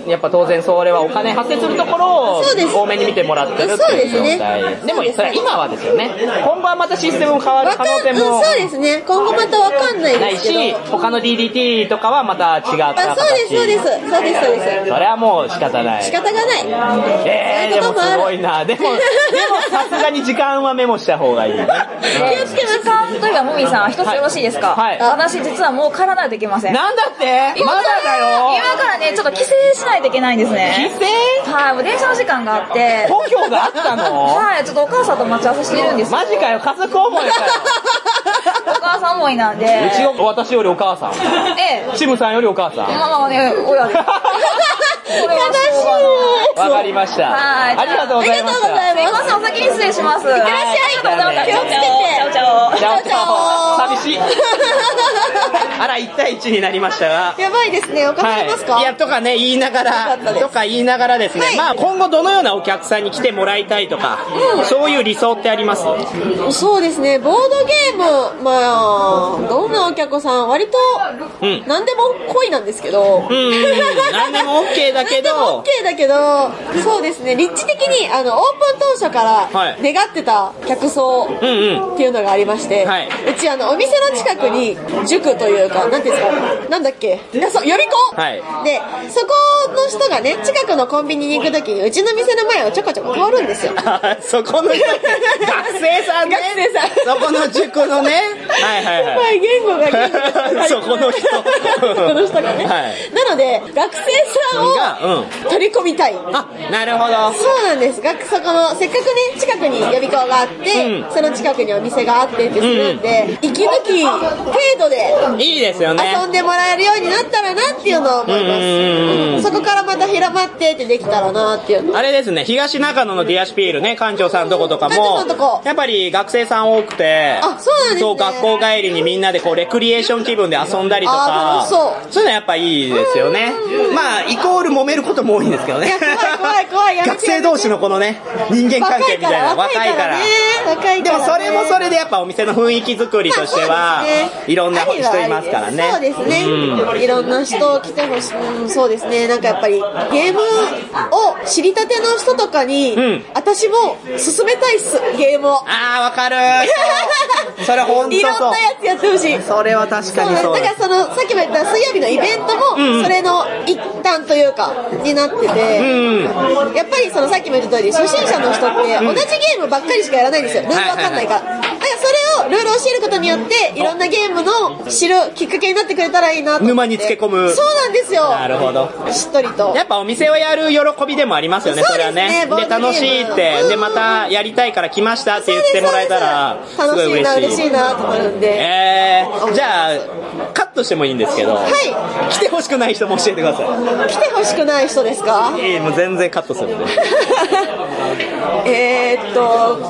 やっぱ当然それはお金発生するところを多めに見てもらってるっていう状態。で, でもそれは今はですよね。今後はまたシステムも変わる可能性も、 うん、そうですね。今後またわかんないですけど。 ないし、他の ディーディーティー とかはまた違った形。 あ、そうですそうですそうですそうです。 それはもう仕方ない。 仕方がない。 えー、でもすごいな。でもでもさすがに時間はメモした方がいいね。 気をつけます。 時間といえばもみさん一つよろしいですか？はい。私実はもう帰らないといけません。 なんだって？まだだよ。 今からねちょっと帰省しないといけないんですね。 帰省？ はい。もう電車の時間があって。 故郷があったの？ はい。ちょっとお母さんと待ち合わせしてるんですよ。 マジかよ。家族思いかよ。 お母さん思いなんで。 うちの私よりお母さん。 ええ。 チムさんよりお母さん。 まあまあね、親です。 悲しい。 わかりました。はい。ありがとうございました。 ありがとうございます。 すいません、お先に失礼します。 いってらっしゃい。 ありがとうございます。 気をつけて。 チャオチャオ。 チャオチャオ。寂しい。あら、いち対いちになりましたが。 やばいですね。お金ありますか？ はい、いや、とかね、言いながら、とか言いながらですね、はい、まあ今後どのようなお客さんに来てもらいたいとか、うん、そういう理想ってあります？ そうですね、ボードゲーム、まあ、どんなお客さん、割と、何でも恋なんですけど、うん、 何でも OK だけど、 何でも OK だけど、そうですね、立地的に、あの、オープン当初から願ってた客層っていうのがありまして、はい、うち、あの、お店の近くに、塾というか、なんていうんですか、なんだっけ、そう、予備校、はい、で、そこの人がね、近くのコンビニに行くときに、うちの店の前をちょこちょこ通るんですよ。 そこの人、学生さんね。 学生さん。 そこの塾のね。はいはいはい。 はい、言語が言語が。 そこの人。 その人がね。はい、なので、学生さんを取り込みたい。 あ、なるほど。 そうなんです。学そこの、せっかくね、近くに予備校があって、うん、その近くにお店があってってするんで、うん、息抜き程度で、 いいですよね。 遊んでもらえるようになったらなっていうのを思います。うん、そこからまた広まってってできたらなっていう。 あれですね、東中野のディアシピールね、館長さんとことかも、やっぱり学生さん多くて、 あ、そうなんですね。 そう、学校帰りにみんなでこう、レクリエーション気分で遊んだりとか、そう。そういうのやっぱいいですよね。まあ、イコール揉めることも多いんですけどね。 いや、怖い怖い怖い。 学生同士のこのね、人間関係みたいな。若いから。 若いから。 でもそれもそれでやっぱお店の雰囲気作りとしては、いろんな人いますからね。 そうですね。いろんな人来てほしい。そうですね。なんかやっぱり、ゲームを知りたての人とかに、私も勧めたいっす、ゲームを。 あー、わかる。それほんとそう。 いろんなやつやってほしい。 それは確かにそう。 だからその、さっきも言った水曜日のイベントも、それの一端というか、になってて、やっぱりそのさっきも言った通り、初心者の人って同じゲームばっかりしかやらないんですよ。ルールわかんないから。だからそれを、ルールを教えることによって、いろんなゲームの知るきっかけになってくれたらいいなと思って。 沼に漬け込む。 そうなんですよ。 なるほど。 しっとりと。 やっぱお店をやる喜びでもありますよね、それはね。で、楽しいって、で、またやりたいから来ましたって言ってもらえたら、すごい嬉しい。 楽しいな、嬉しいなとなるんで。 えー、じゃあ、カットしてもいいんですけど、はい。来てほしくない人も教えてください。 来てほしくない人ですか？ いい、もう全然カットするんで。 えーっと、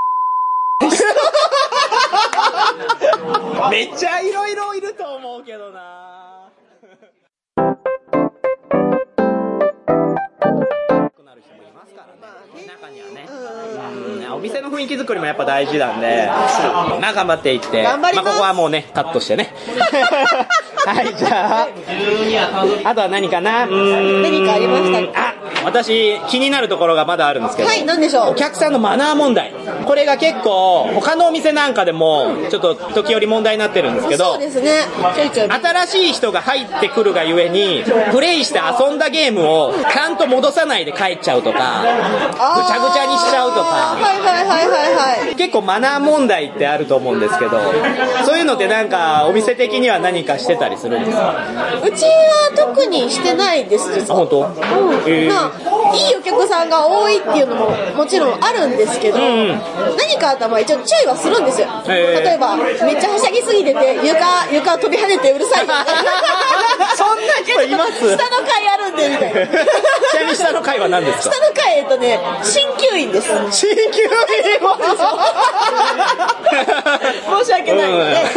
めっちゃいろいろいると思うけどな。なる人もいますからね。中にはね。 お店の雰囲気作りもやっぱ大事なんで、まあ頑張っていって、 頑張ります。 まあここはもうね、カットしてね。はい、じゃあ、あとは何かな？うーん。 何かありましたか？ あ、私、気になるところがまだあるんですけど。 はい、何でしょう？ お客さんのマナー問題。これが結構、他のお店なんかでも、ちょっと時折問題になってるんですけど、 そうですね。ちょいちょい。 新しい人が入ってくるがゆえに、プレイして遊んだゲームをちゃんと戻さないで帰っちゃうとか、ぐちゃぐちゃにしちゃうとか、 はいはいはいはいはい。 結構マナー問題ってあると思うんですけど、そういうのってなんかお店的には何かしてたりするんですか？ うちは特にしてないです、実は。 あ、本当？ うん。 えー、 まあ、いいお客さんが多いっていうのももちろんあるんですけど、うん、何かあったら一応注意はするんですよ。えー、例えば、めっちゃはしゃぎすぎてて、床、床飛び跳ねてうるさいみたいな。 そんな人います？ 下の階あるんで、みたいな。 ちなみに下の階は何ですか？ 下の階、えっとね、鍼灸院です。 鍼灸院も申し訳ないので。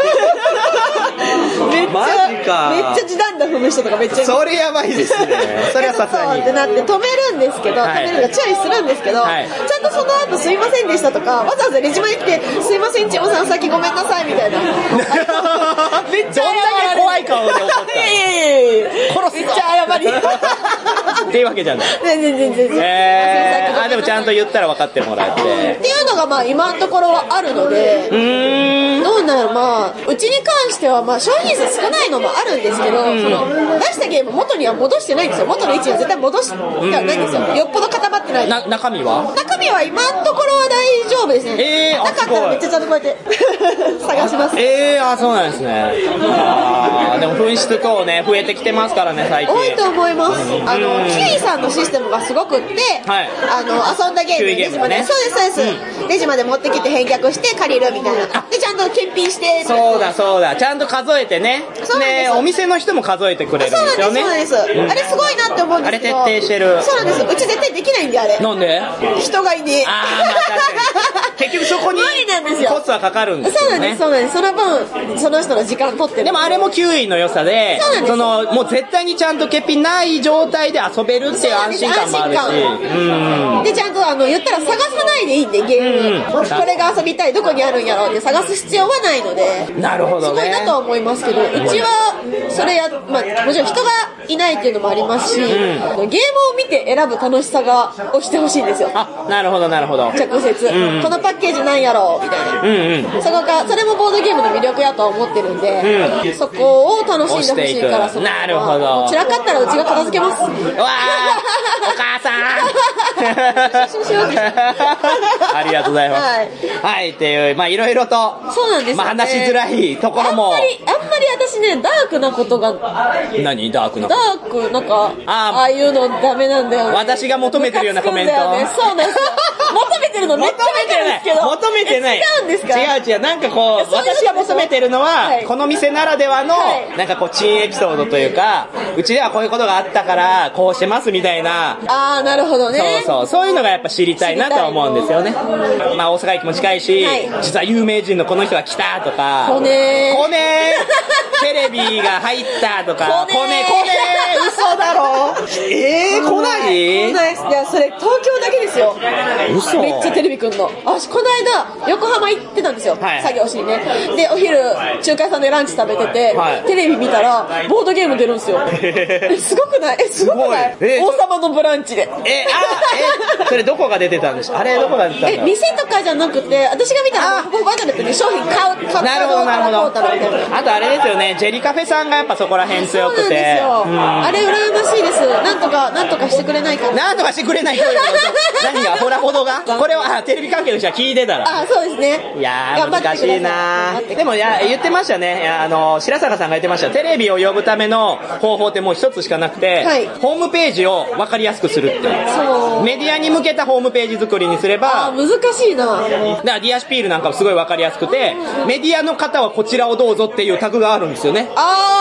めっちゃ、 マジか。 めっちゃ時短だ踏む人とかめっちゃいます。 それやばいですね。それはさすがに。 ってなって止めるんですけど、止めるのが注意するんですけど、はい、ちゃんとその後すいませんでしたとか、わざわざレジ前に来て、すいません、ちもさん先ごめんなさいみたいな。めっちゃどんだけ怖い顔で怒ったの？ いやいやいや殺すめっちゃ謝り。 っていうわけじゃない。 全然全然全然。 えー、あ、でもちゃんと言ったら分かってもらって。 っていうのがまあ今のところはあるので、うーんどうなるまあ、うちに関してはまあ商品数少ないのもあるんですけど、うん、その出したゲーム元には戻してないんですよ。元の位置には絶対戻してはないんですよ。よっぽど固まってない。 な中身は？ 中身は今のところは大丈夫ですね。 えー、 なかったらめっちゃちゃんとこうやって探します。 えー、あ、そうなんですね。あでも紛失等ね増えてきてますからね最近。 多いと思います。あのキウイさんのシステムがすごくって、はい、あの遊んだゲームレジまで、ね、そうですそうです、うん、レジまで持ってきて返却して借りるみたいな。でちゃんと検品して。 そうだそうだ、ちゃんと数えてね。そうなんです。でお店の人も数えてくれるんですよね。 そうなんですそうなんです、うん、あれすごいなって思うんですけど。 あれ徹底してる。 そうなんです。うち絶対できないんであれ。 なんで？ 人がいねえ。 あー、まあ確かに。結局そこにコツはかかるんですよね。 そうなんですそうなんです。その分その人の時間取ってる。 でもあれもキウイの良さで、そのもう絶対にちゃんと欠品ない状態で遊べるっていう安心感もあるし、 うん、でちゃんとあの言ったら探さないでいいんでゲーム、うん、これが遊びたいどこにあるんやろうって探す必要はないので。 なるほどね。 すごいなとは思いますけど、うちはそれや、まあ、もちろん人がいないっていうのもありますし、うん、ゲームを見て選ぶ楽しさがをしてほしいんですよ。 あ、なるほどなるほど。 直接、うんうん、このパッケージなんやろうみたいな、うんうん、そこがそれもボードゲームの魅力やとは思ってるんで、うん、そこを楽しんでほしいから。そのなるほど。 散らかったらうちが片付けます。うわーお母さんありがとうございます。はい、はい、っていうまあいろいろとそうなんですよ、ね、 まあ、話しづらいところもあんまりあんまり私ねダークなことが何ダークなダークなんかあああいうのダメなんだよね。 私が求めてるようなコメント、 ね、そうなんですよ。求めてるのめっちゃめてるんですけど求めてない。違うんですか？ 違う違う、なんかこう私が求めてるのは、はい、この店ならではの、はい、なんかこう珍エピソードというか、うちではこういうことがあったからこうしてますみたいな。 ああなるほどね。 そうそうそういうのがやっぱ知りたいなとは思うんですよね。まあ大阪駅も近いし、はい、実は有名人のこの人が来たとか、 こねーこねーテレビが入ったとか、こねこねー嘘だろ。えー、来ない来ない。いやそれ東京だけですよ。 嘘。 めっちゃテレビくんの。あこの間横浜行ってたんですよ、はい、作業しにね。でお昼中華屋さんでランチ食べてて、はい、テレビ見たらボードゲーム出るんですよ。えすごくない？えすごくない？え王様のブランチで。 えあえそれどこが出てたんですか？あれどこが出てたんだ？ え店とかじゃなくて私が見たらここバトルってね商品買う買うなるほどなるほど。あとあれですよね、ジェリカフェさんがやっぱそこら辺強くて。そうなんですよ、うん、 あれ羨ましいです。なんとかなんとかしてくれないかな。 なんとかしてくれないかな。何がほらほどがこれはテレビ関係の人は聞いてたら。 あそうですね。 いやー難しいな。でもいや言ってましたね、あの白坂さんが言ってました。テレビを呼ぶための方法ってもう一つしかなくて、はい、ホームページを分かりやすくするって。そうメディアに向けたホームページ作りにすれば。 あ難しいな。だからディアシピールなんかもすごい分かりやすくて、メディアの方はこちらをどうぞっていうタグがあるんですよね。 あ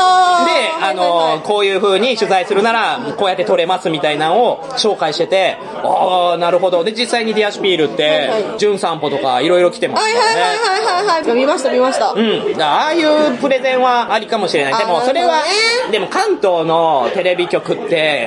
あの、こういう風に取材するなら、こうやって撮れますみたいなのを紹介してて、ああ、なるほど。で、実際にディアシュピールって、じゅん散歩とかいろいろ来てますからね。 はいはいはいはいはい。見ました見ました。 うん。ああいうプレゼンはありかもしれない。でも、それは、でも関東のテレビ局って、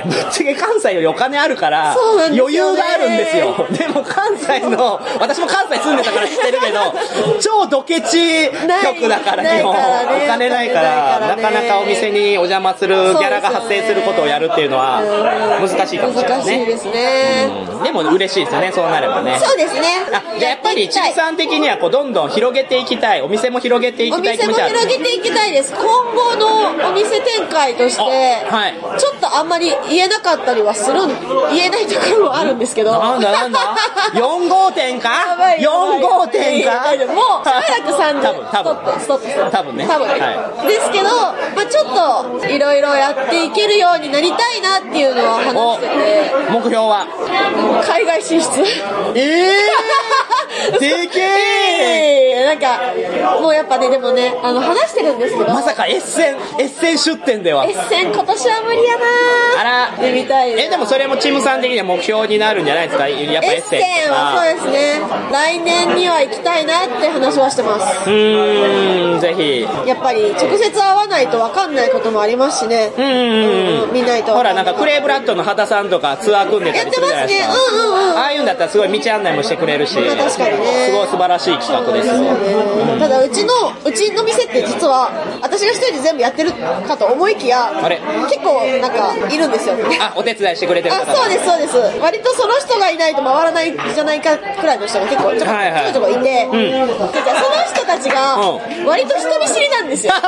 ぶっちゃけ関西よりお金あるから、余裕があるんですよ。でも関西の、私も関西住んでたから知ってるけど、超ドケチ局だから、基本。お金ないから、なかなかお店にお邪魔するギャラが発生することをやるっていうのは難しいかもしれないね。 難しいですね。 でも嬉しいですよね、そうなればね。 そうですね。 あ、じゃあやっぱりちびさん的にはこうどんどん広げていきたい、お店も広げていきたい気持ちある。 お店も広げていきたいです。今後のお店展開として、はい、ちょっとあんまり言えなかったりはする、言えないところもあるんですけど。 なんだなんだよん号店か ?よん 号店かもう、しばらくさんでストップ、ストップ。 多分ね。 多分ね。はい、ですけど、まあちょっといろいろやっていけるようになりたいなっていうのは話してて。 目標は海外進出。 えーでけーなんか、もうやっぱね、でもね、あの、話してるんですけど。 まさかエッセン、エッセン出店では。 エッセン今年は無理やなあら。 で見たい。 え、でもそれもチームさん的には目標になるんじゃないですか、やっぱエッセン。 エッセンはそうですね。来年には行きたいなって話はしてます。 うーん、ぜひ。 やっぱり直接会わないと分かんないこともありますしね。 うんうんうん。 見ないと。 ほら、なんかクレイブラッドの畑さんとかツアー組んでたりするじゃないですか。 やってますね。うんうんうん。 ああいうんだったらすごい道案内もしてくれるし。 まあ確かにね。 すごい素晴らしい企画ですよ。 うん、ただうちのうちの店って実は私が一人で全部やってるかと思いきや、 あれ結構なんかいるんですよ。 あ、お手伝いしてくれてる方。 あ、そうですそうです。割とその人がいないと回らないじゃないかくらいの人が結構ちょこちょこちょこいて、うん、じゃあその人たちが割と人見知りなんですよ。だ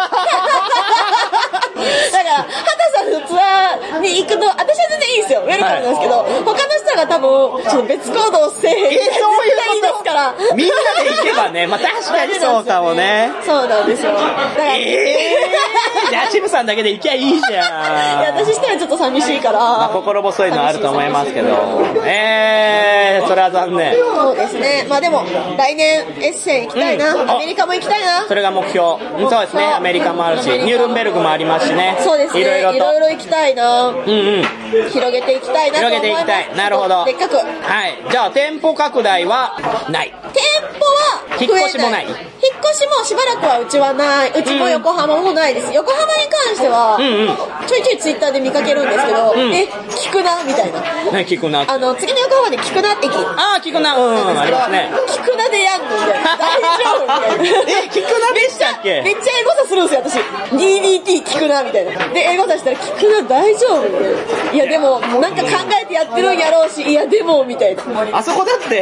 から畑さんのツアーに行くの私は全然いいんですよ。ウェルカムなんですけど、はい、他の人が多分ちょっと別行動せえへん。 え、そういうですから。 みんなで行けばね、まあ確かにそうかもね。 そうなんですよ。だから、 えー、じゃあチムさんだけで行きゃいいじゃん。いや、私一人ちょっと寂しいから。 まあ、心細いのはあると思いますけど。えー、それは残念。 そうですね。まあでも、来年エッセン行きたいな、うん。アメリカも行きたいな。 それが目標。そうですね。アメリカもあるし、ニュールンベルグもありますしね。 そうですね。いろいろと。いろいろ行きたいな。うんうん。広げていきたいなと思います。 広げていきたい。なるほど。 でっかく。 はい。じゃあ、店舗拡大はない。 店舗は引っ越しもない。 引っ越しもしばらくはうちはない。うちも横浜もないです。横浜に関しては、うんうん、ちょいちょいツイッターで見かけるんですけど、うん、え、聞くなみたいな。 ね、聞くな。 あの、次の横浜で聞くな駅。 ああ、聞くな。うん、うん、ありますね。 聞くなでやんのみたいな。大丈夫みたいな。 え、聞くなでしたっけ？ めっちゃ英語差するんですよ、私。ディーディーティー 聞くなみたいな。で、英語差したら聞くな大丈夫みたいな。いや、でも、なんか考えてやってるんやろうし、いや、でも、みたいな。 あそこだって、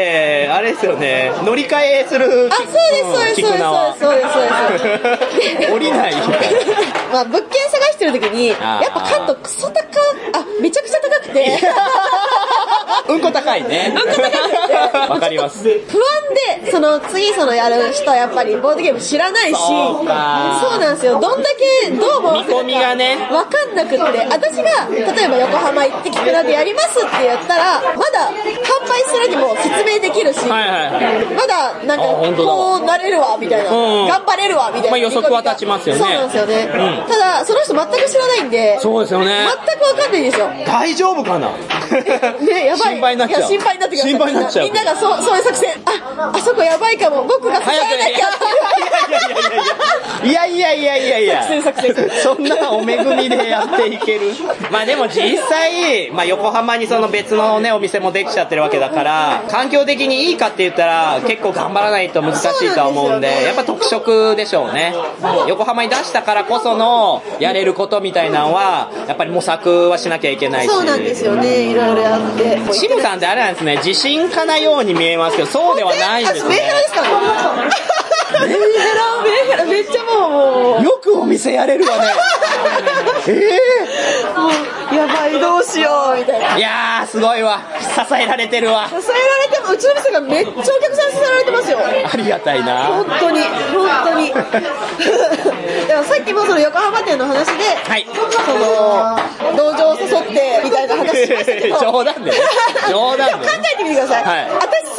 あれですよね、乗り換えする。 あ、そうです、そうです、そうです、そうです、そうです。 降りない。 まあ、物件探してる時に、やっぱ関東クソ高、あ、めちゃくちゃ高くて。 うんこ高いね。 うんこ高くて。 わかります。 不安で、その、次そのやる人はやっぱりボードゲーム知らないし、そうなんですよ。どんだけどうも見込みがね、 わかんなくって、私が、例えば横浜行って聞くなでやりますって言ったら、まだ販売するにも説明できるし、はいはい、まだなんか、こうなれるわ、みたいな、うん、頑張れるわ、みたいな。 まあ予測は立ちますよね。 そうなんですよね。うん、ただ、その人全く知らないんで、 そうですよね。 全くわかんないんですよ。 大丈夫かなね、やばい。 心配になっちゃう。 心配になってくる。 心配になっちゃう。 みんながそう、そういう作戦。あ、あそこやばいかも。僕が支えなきゃって。 いやいやいやいやいや。 作戦作戦。 そんなお恵みでやっていける。まあでも実際、まあ横浜にその別のね、お店もできちゃってるわけだから、環境的にいいかって言ったら、結構頑張らないと難しいとは思うんで、でね、やっぱ特色でしょうね。横浜に出したからこその、やれることみたいなのは、やっぱり模索はしなきゃいけないし。 そうなんですよね。いろいろやって。 シムさんってあれなんですね、自信家なように見えますけど、そうではないんですね。 メンヘラですかね。メンヘラ、メンヘラ、めっちゃもう。 よくお店やれるわね。えー、もう、やばい、どうしよう、みたいな。 いやー、すごいわ。支えられてるわ。 支えられても、うちの店がめっちゃお客さんに支えられてますよ。 ありがたいな。 本当に、本当に。でもさっきもその横浜店の話で、はい、その、道場を誘って、みたいな話しましたけど。 冗談で、ね。冗談で、ね。 でも考えてみてください。はい、私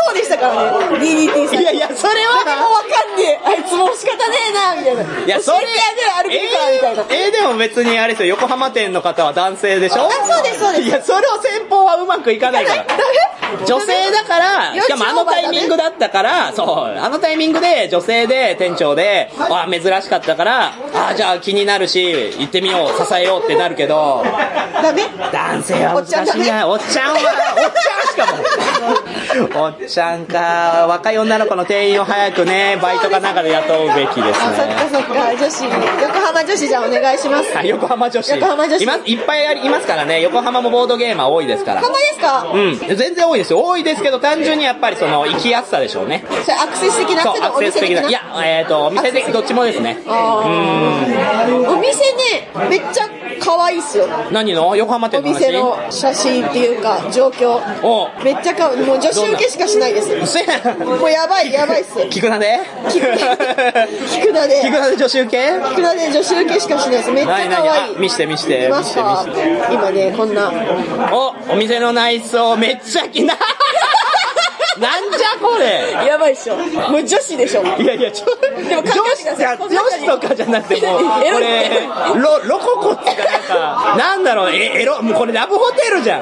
そうでしたからね、ディーディーティー さん。 いやいや、それは。 でもわかんねえ。あいつも仕方ねえな、みたいな。 いや、それ。 教えてあげる歩くか、みたいな。 えー、でも別にあれですよ、横浜店の方は男性でしょ？ あ、そうです、そうです。 いや、それを先方はうまくいかないから。女性だから、しかもあのタイミングだったから、そう、あのタイミングで女性で店長で、あ、珍しかったから、あ、じゃあ気になるし、行ってみよう、支えようってなるけど、 ダメ？ 男性は難しいな。おっちゃんは、おっちゃんしかも。おっちゃんか、若い女の子の店員を早くね、バイトかなんかで雇うべきですね。 あ、そっかそっか、女子、横浜女子じゃあお願いします。 はい、横浜女子。 横浜女子。 います、いっぱいありいますからね、横浜もボードゲーマー多いですから。 横浜ですか？ うん、全然多いですよ。多いですけど、単純にやっぱりその、行きやすさでしょうね。 それアクセス的な？ そう、アクセス的な。いや、えっと、お店で、どっちもですね。 あー。お店ね、めっちゃ可愛いっすよ。 何の？横浜店の話？ お店の写真っていうか、状況。 おめっちゃ可愛い。もう女子受けしかしないです。もうやばい、やばいっす。 聞くなで？ 聞くなで。聞くなで。 聞くなで女子受け？ 聞くなで女子受けしかしないです。めっちゃ可愛い。 見して見して。 見ますか？今ね、こんな。 お、お店の内装めっちゃきな。なんじゃこれ。 やばいっしょ。もう女子でしょ。 いやいや、ちょ、 でも女子じゃ、女子とかじゃなくてもう、これ、ロ、ロココっていうかなんか、なんだろう、え、エロ、もうこれラブホテルじゃん。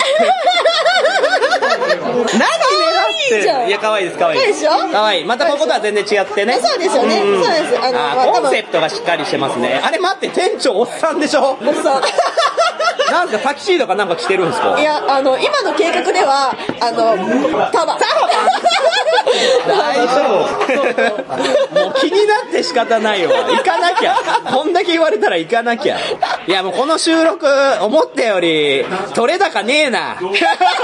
何狙ってる？いや、可愛いです、可愛いです。 可愛いでしょ？ 可愛い。またこことは全然違ってね。 そうですよね。そうです。あの、 あ、コンセプトがしっかりしてますね。あれ待って、店長おっさんでしょ？ おっさん。 なんかタキシードかなんか着てるんですか？ いや、あの、今の計画では、あの、タバ。 大丈夫。もう気になって仕方ないわ。行かなきゃ。こんだけ言われたら行かなきゃ。いやもうこの収録、思ったより、取れ高ねえな。い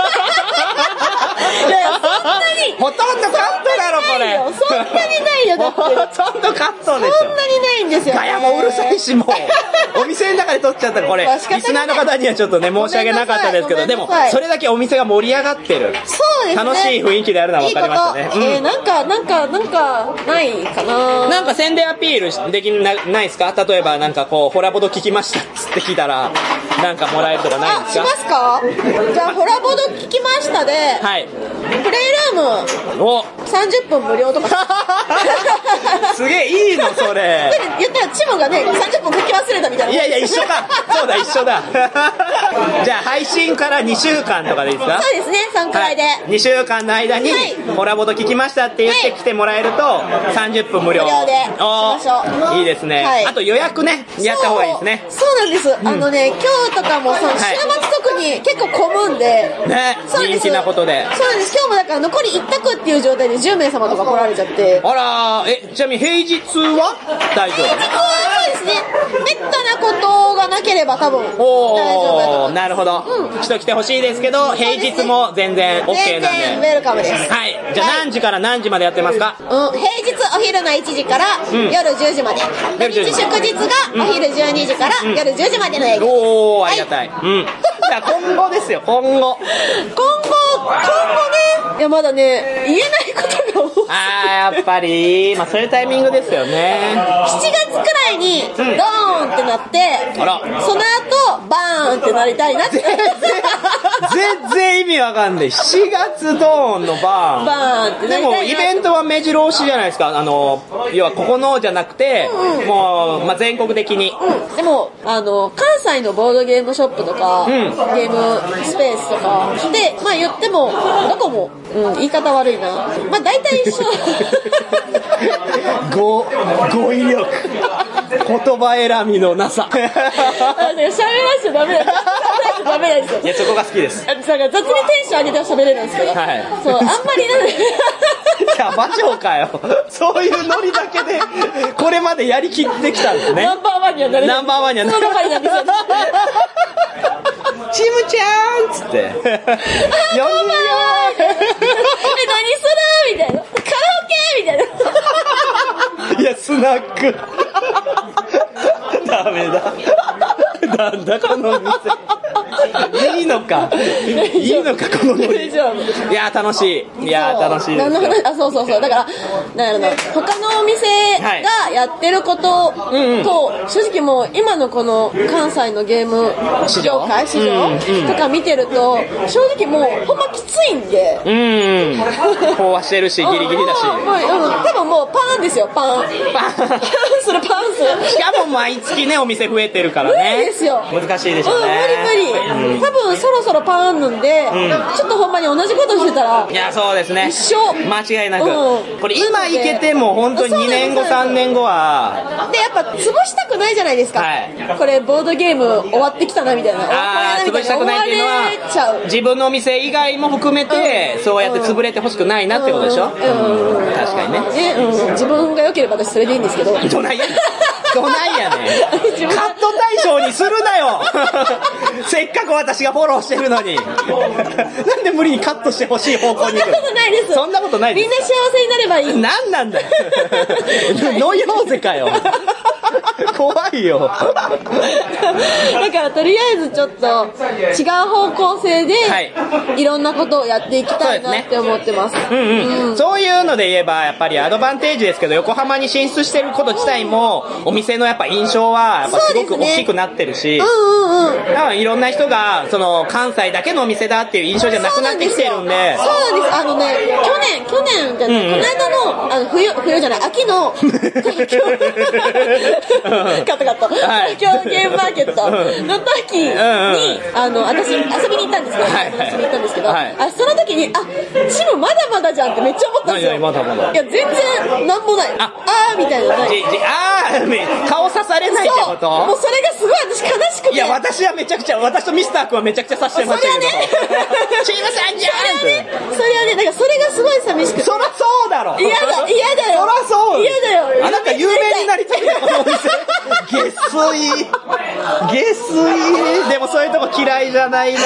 やいや、そんなに。 ほとんどカットだろ、これ。 そんなにないよ、だって。 ほとんどカットでしょ。 そんなにないんですよ。 ガヤもうるさいし、もう。お店の中で撮っちゃったら、これ、リスナーの方にはちょっとね、申し訳なかったですけど、でも、それだけお店が盛り上がってる。 そうですね。 楽しい雰囲気であるのは分かりましたね。 いいえー、なんか、なんか、なんか、ないかな。 なんか宣伝アピールできな、ないですか？例えば、なんかこう、ホラボド聞きましたって聞いたら、なんかもらえるとかないんですか？ あ、しますか？じゃあ、ホラボド聞きましたで、 はい。 プレイルーム、 おさんじゅっぷん無料とか。 すげえいいの、それ。 言ったら、チムがね、さんじゅっぷん書き忘れたみたいな。 いやいや、一緒だ。そうだ、一緒だ。じゃあ、配信からにしゅうかんとかでいいですか？ そうですね、そんくらいで。はい、 にしゅうかんの間に、ホラボド聞きましたって言って来てもらえると、さんじゅっぷん無料。 無料で。しましょう。 いいですね。はい、あと予約ね、やった方がいいですね。 そうなんです。うん、あのね、今日とかも、その週末特に結構混むんで。 ね、人気なことで。 そうなんです。今日もだから残りいち択っていう状態でじゅうめいさまとか来られちゃって。 あらー、え、ちなみに平日は大丈夫？ 平日はそうですね。めったなことがなければ多分大丈夫だと思います。 なるほど。うん、人来てほしいですけど、平日も全然 OK なんで。全然ウェルカムです。 はい。じゃあ何時から何時までやってますか？ うん、平日お昼のいちじから夜じゅうじまで。土日祝日がお昼じゅうにじから夜じゅうじまでの営業。 おー、ありがたい。うん。じゃあ今後ですよ、今後。今後、 今後ね、いやまだね、言えないことが多い。 あー、やっぱり、まあそういうタイミングですよね。 しちがつくらいにドーンってなって、 あら。 その後、バーンってなりたいなって。 全然意味わかんない。しがつドーンのバーン。 バーンってなりたいな。 でもイベントは目白押しじゃないですか。あの、要はここのじゃなくて、うんうん、もう、まあ、全国的に。 うん。でも、あの、関西のボードゲームショップとか、うん、ゲームスペースとかで、まあ言っても、どこも、うん、言い方悪いな。まあ大体一緒。 語、語彙力。言葉選びのなさ。 喋らしちゃダメだ。喋らしちゃダメなんですよ。 いや、そこが好きです。 だから雑にテンション上げては喋れるんですけど。はい。そう、あんまりなんで。 いや、馬上かよ。そういうノリだけで、これまでやりきってきたんですね。 ナンバーワンにはなれない。 ナンバーワンにはなれない。 その係なんですよ。 チムちゃんっつって。呼んでみよう。 え、何するみたいな。カラオケみたいな。 いや、スナック。ダメだ。なんだこの店。 いいのかいいのかこのノリ。いや楽しい。いや楽しいですよ。 あ、そうそうそう。だからなんやろな、他のお店がやってることと、はいうんうん、正直もう今のこの関西のゲーム業界市場とか見てると、正直もうほんまきついんで。 うんうん。飽和してるしギリギリだし。 もう多分もうパンですよパン。パンするパンす。 しかも毎月ねお店増えてるからね。 無理ですよ。 難しいでしょうね。 うん、無理無理。うん、多分そろそろパンなんで、うん、ちょっとほんまに同じことしてたら。 いやそうですね。 一緒。 間違いなく。 うん、これ今いけても本当ににねんごさんねんごは。 でやっぱ潰したくないじゃないですか。はい、これボードゲーム終わってきたなみたいな。 ああ潰したくないっていうのは自分のお店以外も含めて、うん、そうやって潰れてほしくないなってことでしょ。うんうん、確かにね。 ね、うん、自分が良ければ私それでいいんですけど。 どないやねん。どないやねん。カット対象にするなよ。せっかく私がフォローしてるのに。なんで無理にカットしてほしい方向に行くの。 そんなことないです。 そんなことないです。 みんな幸せになればいい。 なんなんだよ。ノイローゼかよ。怖いよ。 だからとりあえずちょっと違う方向性で、はい、いろんなことをやっていきたいなって思ってます。 そうですね。うんうんうん、そういうので言えばやっぱりアドバンテージですけど、横浜に進出してること自体もお店のやっぱ印象はやっぱすごく大きくなってるし、うんうんうん、だからいろんな人がその関西だけのお店だっていう印象じゃなくなってきてるんで。 そうなんです。あのね、去年去年じゃない、うんうん、この間のあの冬冬じゃない秋の東京カットカット、はい、東京ゲームマーケットの時に、うんうん、あの私遊びに行ったんですけど、はいはい、遊びに行ったんですけど、はい、あその時にあチムまだまだじゃんってめっちゃ思ったんですよ。 まだまだ。 いや全然なんもない。ああーみたいなない。 ああ顔刺されないってこと？ もうそれがすごい私悲しくて。 いや私はめちゃくちゃ私とミスター君はめちゃくちゃ刺してましたけど。チムさんじゃんって。 それはね、なんかそれがすごい寂しくて。 そらそうだろ。 嫌だ嫌だよ。 そらそう。 嫌だよ。 あなた有名になりたいんだこのお店。下水下水。でもそういうとこ嫌いじゃないな。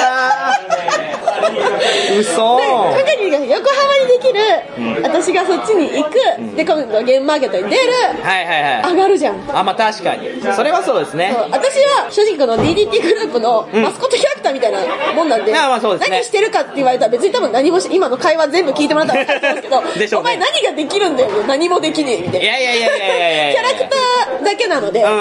嘘。 かかりが横浜にできる、うん、私がそっちに行く、うん、で今度ゲームマーケットに出る、 はいはいはい、 上がるじゃん。 あまあ確かにそれはそうですね。 私は正直この ディーディーティー グループのマスコットキャラクターみたいなもんなんで、うん、 まあそうですね、 何してるかって言われたら別に多分何もし今の会話全部聞いてもらったら分かるんですけどでしょう、ね、お前何ができるんだよ何もできねえみたいな。 いやいやいやいやいやキャラクターだけなので、うん、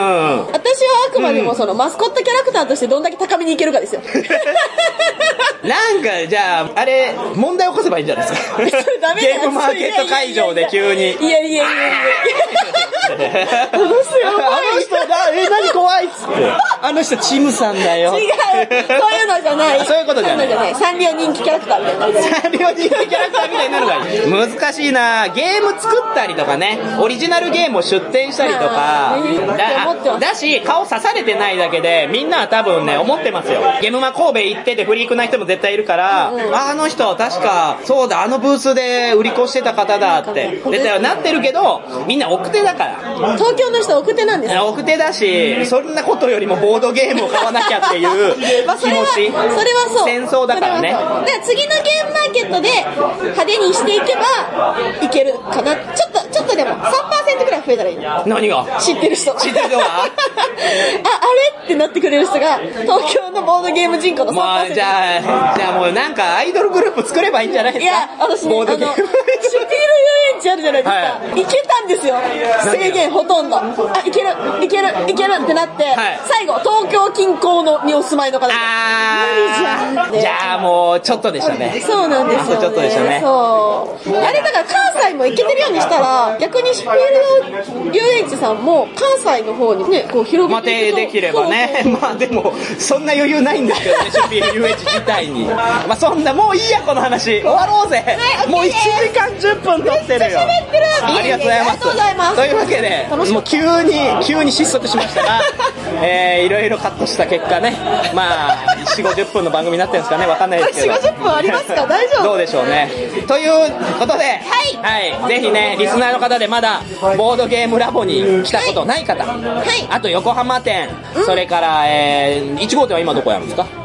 私はあくまでもそのマスコットキャラクターとしてどんだけ高めにいけるかですよ。 なんかじゃああれ問題起こせばいいんじゃないですか。ゲームマーケット会場で急に。 いやいやいやいや。あの人やばい。 あの人だえ何怖いっつって。あの人チムさんだよ。 違う。そういうのじゃない。 そういうことじゃない。 サンリオ人気キャラクターみたいな。 サンリオ人気キャラクターみたいになるからいい。難しいな。ゲーム作ったりとかね、オリジナルゲームを出展したりとか、だ, だし顔刺されてないだけでみんなは多分ね思ってますよ。ゲームマ神戸行っててフリークな人も絶対いるから、うん、あ, あの人確かそうだあのブースで売り越してた方だって絶対はなってるけど、みんな奥手だから。 東京の人奥手なんですよ。 奥手だし、そんなことよりもボードゲームを買わなきゃっていう気持ち。 まあ、それはそう。 戦争だからね。 で次のゲームマーケットで派手にしていけばいけるかな。ちょっとちょっとでも さんパーセント くらい増えたらいい。 何が？ 知ってる人。 知ってる人が？あ、 あれってなってくれる人が東京のボードゲーム人口の さんパーセント。まあ、 じゃあじゃあもうなんかアイドルグループ作ればいいんじゃないですか。 いや私ね、あのシュピール遊園地あるじゃないですか、はい、行けたんですよ。制限ほとんどあ行ける行ける行けるってなって、はい、最後東京近郊のにお住まいの方があー無理じゃん、ね、じゃあもうちょっとでしたね。 そうなんですよね。 ちょっとでしたね。 そうあれだから関西も行けてるようにしたら逆にシュピール遊園地さんも関西の方にねこう広げていくと、 まあ、できればね。まあでもそんな余裕ないんですけどねシュピール遊園地自体に。まあそんなもういいやこの話終わろうぜ、はい、もういちじかんじゅっぷん撮ってるよ。ありがとうございます。ありがとうございます。というわけでもう急に急に失速しましたが、えー、いろいろカットした結果ね、まあ よんじゅうごじゅっぷんの番組になってるんですかね、わかんないですけど。 よんじゅうごじゅっぷんありますか？大丈夫？ どうでしょうね。ということで、はい、はい、ぜひねリスナーの方でまだボードゲームラボに来たことない方、はい、あと横浜店、うん、それから、えー、いち号店は今どこやるんですか？ いち号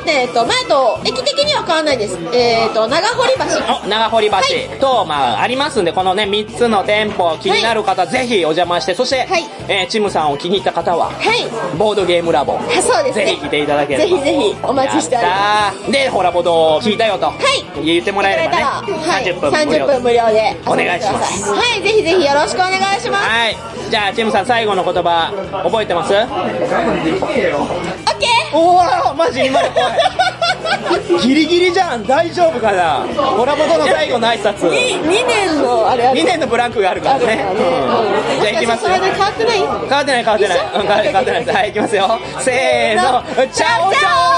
ね、えっと、前と、駅的には変わらないです。えっと、長堀橋。 お、長堀橋と、まあ、ありますんで、このね、みっつの店舗、気になる方、ぜひお邪魔して、そして、えー、チムさんを気に入った方は、ボードゲームラボ。 そうですね。 ぜひ来ていただければ。 ぜひぜひ、お待ちしております。 で、ホラボド聞いたよと。言ってもらえればね。さんじゅっぷん無料。 さんじゅっぷん無料で。 お願いします。 はい、ぜひぜひよろしくお願いします。 はい。じゃあ、チムさん、最後の言葉、覚えてます？オッケー。 おー、マジ今の声。ギリギリじゃん、大丈夫かな。ホラボドの最後の挨拶。 にねんのあれある。 にねんのブランクがあるからね。うん、じゃあ行きますよ。 それで変わってない？ 変わってない変わってない。変わってないです。はい、行きますよ。せーの、チャオチャオ。